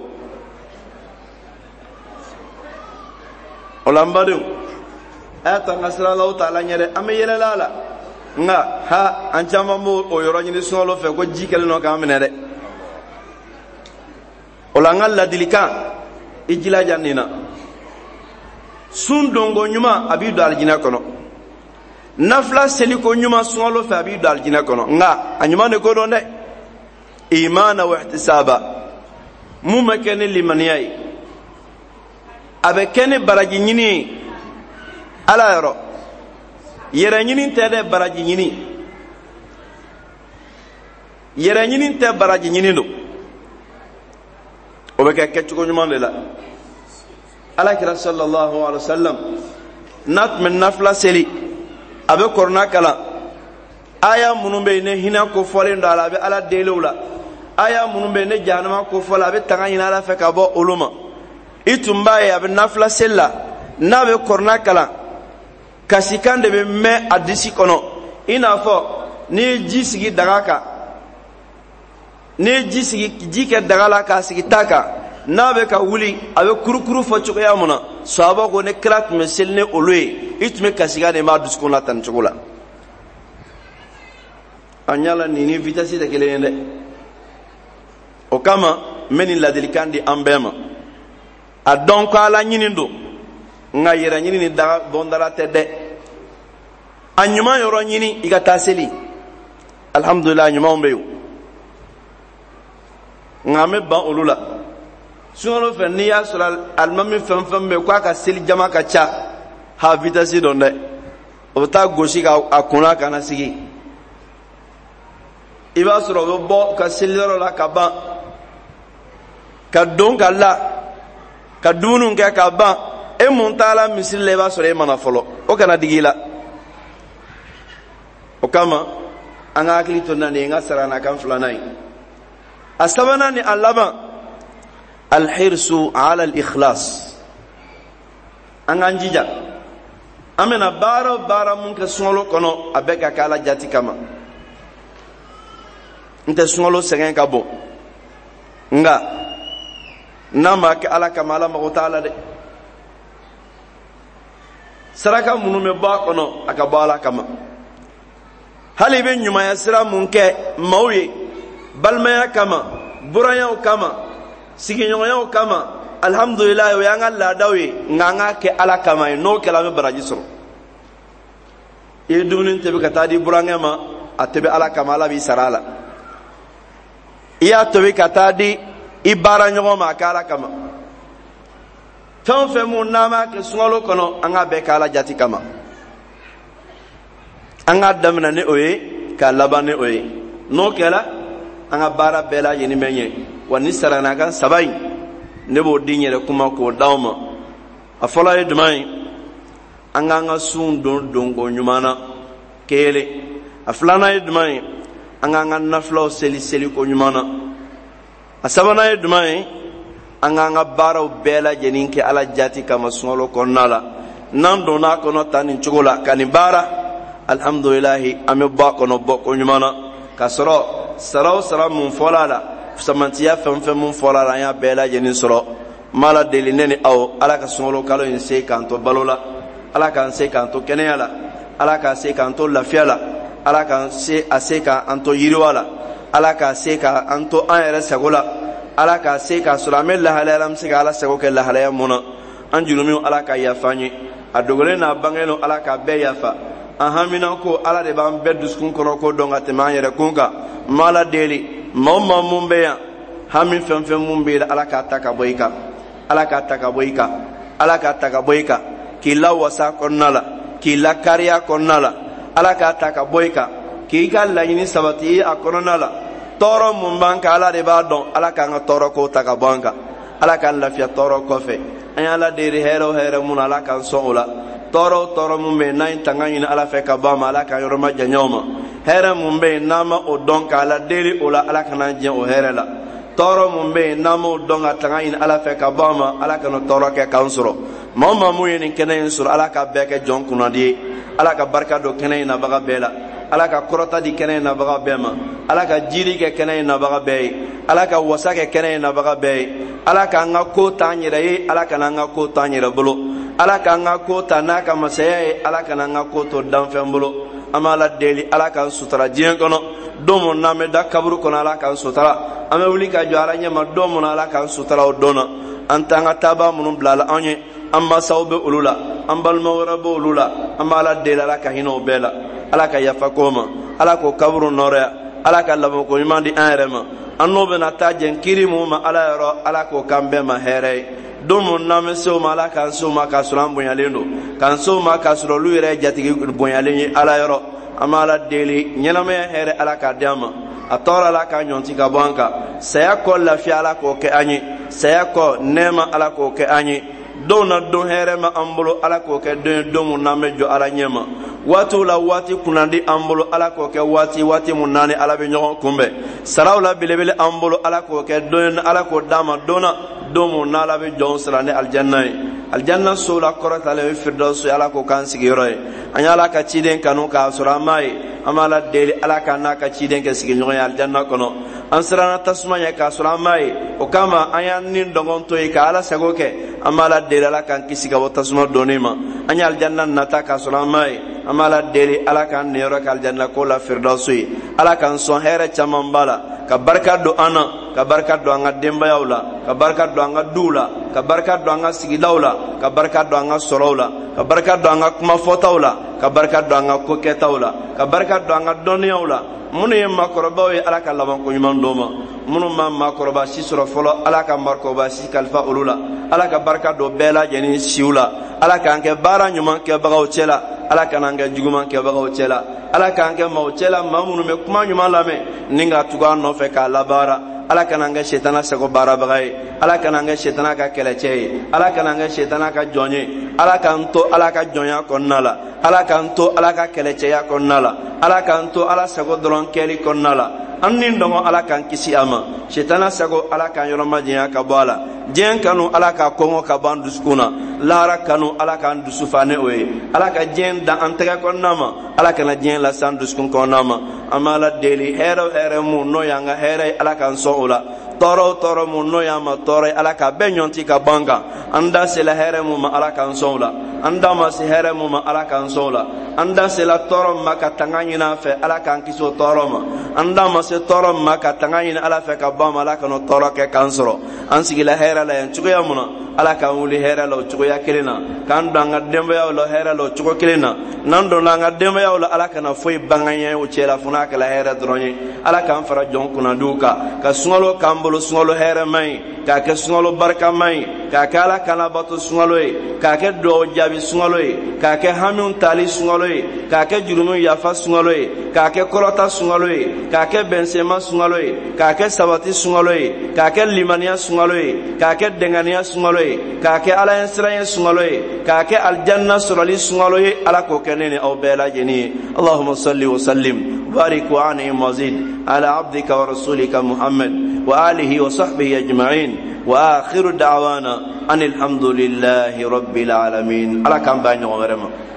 Speaker 1: o la n badenw a y'a to an ka siran Alahu taala ɲɛ dɛ an bɛ yɛlɛla a la nka an caman b'o yɔrɔ ɲini sunkalo fɛ ko ji kɛlen don k'an minɛ dɛ o la an ka ladilikan i jilaja nin na sun donko ɲuman a b'i don alijinɛ kɔnɔ nafila seliko ɲuman sunkalo fɛ a b'i don alijinɛ kɔnɔ nka a ɲuman de ko don dɛ imana wa ihtisaba mun bɛ kɛ ni limaniya ye a bɛ kɛ ni baraji ɲini ye ala yɔrɔ yɛrɛ ɲini tɛ dɛ baraji ɲini yɛrɛ ɲini tɛ baraji ɲini don o bɛ kɛ kɛcogo ɲuman de la alakira sallallahu alaihi wasallam n'a tun bɛ nafila seli a bɛ kɔrɔna kalan aya minnu bɛ yen ne hinɛ kofɔlen don a la a bɛ ala deliw la aya minnu bɛ yen ne jahanama kofɔla a bɛ tanga ɲini ala fɛ ka bɔ olu ma i tun b'a ye a bɛ nafila seli la n'a bɛ kɔrɔna kalan kasikan de bɛ mɛn a disi kɔnɔ i n'a fɔ n'i ye ji sigi daga kan n'i ye ji kɛ daga la k'a sigi ta kan n'a bɛ ka wuli a bɛ kurukuru fɔ cogoya mun na sahaba ko ne kira tun bɛ seli ni olu ye i tun bɛ kasikan de m'a dusukun la tan cogo la a ɲala nin ni vitesse tɛ kelen ye dɛ o kama n bɛ nin ladilikan di an bɛɛ ma a dɔn ko ala ɲini don nga yera nyini ni da bondala tedde anyuma yoro nyini iga taseli alhamdulillah nyuma umbeyo ngame ba ulula suno fe ni ya sura almami fam me kwa ka seli jama ka cha ha vitasi donde o ta goshi ka akuna kana sigi iba sura bo ka seli la ka ba ka don ka la ka dunu ka ka ba e mun tala misil le ba sura e mana folo o kana digila o kama anga akli to nani nga sarana kan fulanai asabana ni allama alhirsu ala alikhlas anga njija amena bara mun ka sungolo kono abeka kala jati kama nte sungolo segen ka bo nga nama ke ala kamala ma taala de saraka munu me ba kono aka bala kama hali be nyuma ya sira mun ke mawye balmaya kama buraya kama siginyoya kama alhamdulillah yo yanga la dawe nganga ke ala kama no ke la me baraji soro e dunin tebe katadi buranga ma atebe ala kama la bi sarala iya tobe katadi ibara nyogo ma kala kama ton fe mun nama ke sungalo kono anga be kala jati kama anga damna ne oye ka labane oye no kala anga bara bela yini menye wani sarana kan sabai ne bo dinyere kuma ko dawma afola e dumai anga sun don go nyumana kele aflana e dumai anga naflo seli ko nyumana asabana e dumai anga bara bela jeninke ala jati kama sungolo konnala nan dona kono tanin chugola kanibara alhamdulillah ame ba kono boko nyumana kasoro sara mun folala samantiya fem mun folala ya bela jenin soro mala delinene aw ala ka sungolo kalo in se kanto balola ala kan se kanto keneyala ala ka se kanto lafiala ala kan se aseka anto yiriwala ala ka se ka anto ayere sagola ala ka se ka sulamel la halalam se ka ala sago ke la halaya muna anjulumi ala ka yafanye adogole na bangelo ala ka be yafa ahamina ko ala de ban bedus kun kono ko donga te ma yere kunka mala deli mamma mumbeya hamin fem mumbe ala ka taka boyka ala ka taka boyka ala ka taka boyka kila wasa konnala kila kariya konnala ala ka taka boyka ki ka layini sabati akonala toro mumbanka ala de ba don ala ka nga toro ko taka banka ala ka lafiya toro ko fe ayala de hero mun ala kan soula toro mumbe nain tangani ala fe ka ba ala ka yoroma janyoma hera mumbe nama o donka ala deli ola ala kana je o hera la toro mumbe nama o donga tangani ala fe ka ba ala kana toro ke kansuro mama muyeni kenen sur ala ka beke jonkuna di ala ka barka do kenen na baga bela ala ka korota di kenen na baga bema ala ka jiri ke kenen na baga be ala ka wasa ke kenen na baga be ala ka nga ko tanyere ala ka nga ko tanyere bolo ala ka nga ko tanaka masaya ala ka nga ko to danfen bolo amala deli ala kan sutra jien kono domo na me da kaburu kono ala kan sutra ame wuli ka jo ala nyama domo na ala kan sutra o dona antanga taba munum blala anye amma sawbe ulula ambal mawrabo ulula amala deli ala ka hino bela ala ka yafa koma ala ko kaburu norea ala ka labo ko mandi anrema annobe na tajen kirimu ma ala yoro ala ko kambe ma here domo na me so ma ala kan so ma ka suran bonyalendo kan so ma ka suro lu yere jatigi bonyalen ala yoro amala deli nyename here ala ka dama atora ala ka nyonti ka banka saya ko la fi ala ko ke anyi saya ko nema ala ko ke anyi dona don here ma ambulo ala ko ke don domo na me jo ala nyema watu la wati kunandi ambulo ala ko ke wati munane ala be nyon kumbe sarawla bilebele ambulo ala ko ke don ala ko dama dona domo na ala be jon srane aljanna sola korata le firdaus ala ko kan sigiro anya ala ka ciden kanu ka sura mai amala deli ala ka na ka ciden ke sigi nyon aljanna kono ansrana tasmanya ka sura mai o kama anya nin dongon to ka ala sago ke amala deli ala kan kisiga wotasma donima anya aljanna nata ka sura mai amala deli ala kan nero ka aljanna ko la firdaus ala kan son here chamambala ka barka do ana ka barka do anga dembayaw la ka barka do anga dula ka barka do anga sigidaw la ka barka do anga sorow la ka barka do anga kuma fotaw la ka barka do anga koketaw la ka barka do anga doniyaw la munu ye makorobaw ye ala ka laban ko ɲuman do ma munu ma makoroba si sɔrɔ fɔlɔ ala ka makoroba si kalifa olu la ala ka barka do bɛɛ lajɛlen siw la ala k'an kɛ baara ɲuman kɛbagaw cɛ la ala kan'an kɛ juguman kɛbagaw cɛ la ala k'an kɛ maaw cɛ la maa minnu bɛ kuma ɲuman lamɛn ni ka tugu a nɔfɛ k'a labaara ala kan'an kɛ setana sago baarabaga ye ala kan'an kɛ setana ka kɛlɛcɛ ye ala kan'an kɛ setana ka jɔn ye ala k'an to ala ka jɔnya kɔnɔna la ala k'an to ala ka kɛlɛcɛya kɔnɔna la ala k'an to ala sago dɔrɔn kɛli kɔnɔna la an ni dɔngɔ ala k'an kisi a ma setana sago ala k'an yɔrɔma janya ka bɔ a la diɲɛ kanu ala ka kɔngɔ ka bɔ an dusukun na lahara kanu ala k'an dusu fa ne o ye ala ka diɲɛ dan an tɛgɛ kɔnɔna ma ala kana diɲɛ lase an dusukun kɔnɔna ma an b'a la deli hɛrɛ o hɛrɛ mun n'o y'an ka hɛrɛ ye ala k'an sɔn o la tɔɔrɔ o tɔɔrɔ mun n'o y'an ma tɔɔrɔ ye ala k'a bɛɛ ɲɔnti ka bɔ an kan an da sela hɛrɛ mun ma ala k'an sɔn o la an da ma se hɛrɛ mun ma ala k'an sɔn o la an da sela tɔɔrɔ ma ka tanga ɲini an fɛ ala k'an kisi o tɔɔrɔ ma an da ma se tɔɔrɔ ma ka tanga ɲini ala fɛ ka bɔ an ma ala kana tɔɔrɔ kɛ k'an sɔrɔ an sigila hɛrɛ la yan cogoya mun na ala k'an wuli hɛrɛ la o cogoya kelen na k'an don an ka denbayaw la hɛrɛ la o cogo kelen na n'an donna an ka denbayaw la ala kana foyi bangan ye o cɛ la fo n'a kɛla hɛrɛ dɔrɔn ye ala k'an fara jɔn kunnadiw kan ka sunkalo k'an bolo sunkalo hɛrɛ man ɲi k'a kɛ sunkalo barika man ɲi k'a kɛ ala kana bato sunkalo ye k'a kɛ duwawu jaabi sunkalo ye k'a kɛ hamiw tali sunkalo ye k'a kɛ jurumu yafa sunkalo ye k'a kɛ kɔrɔta sunkalo ye k'a kɛ bɛnsɛma sunkalo ye k'a kɛ sabati sunkalo ye k'a kɛ limaniya sunkalo ye k'a kɛ dɛnganiya sunkalo ye k'a kɛ ala ɲɛ siran ye sunkalo ye k'a kɛ alijanna sɔrɔli sunkalo ye ala k'o kɛ ne ni aw bɛɛ lajɛlen ye allahumma salli wa sallim barik wa an'im wa zid ala abdika wa rasulika muhammad wa alihi wa sahbihi ajma'in wa akhiru da'wana anil hamdulillahi rabbil alamin ala kan ba ɲɔgɔn wɛrɛ ma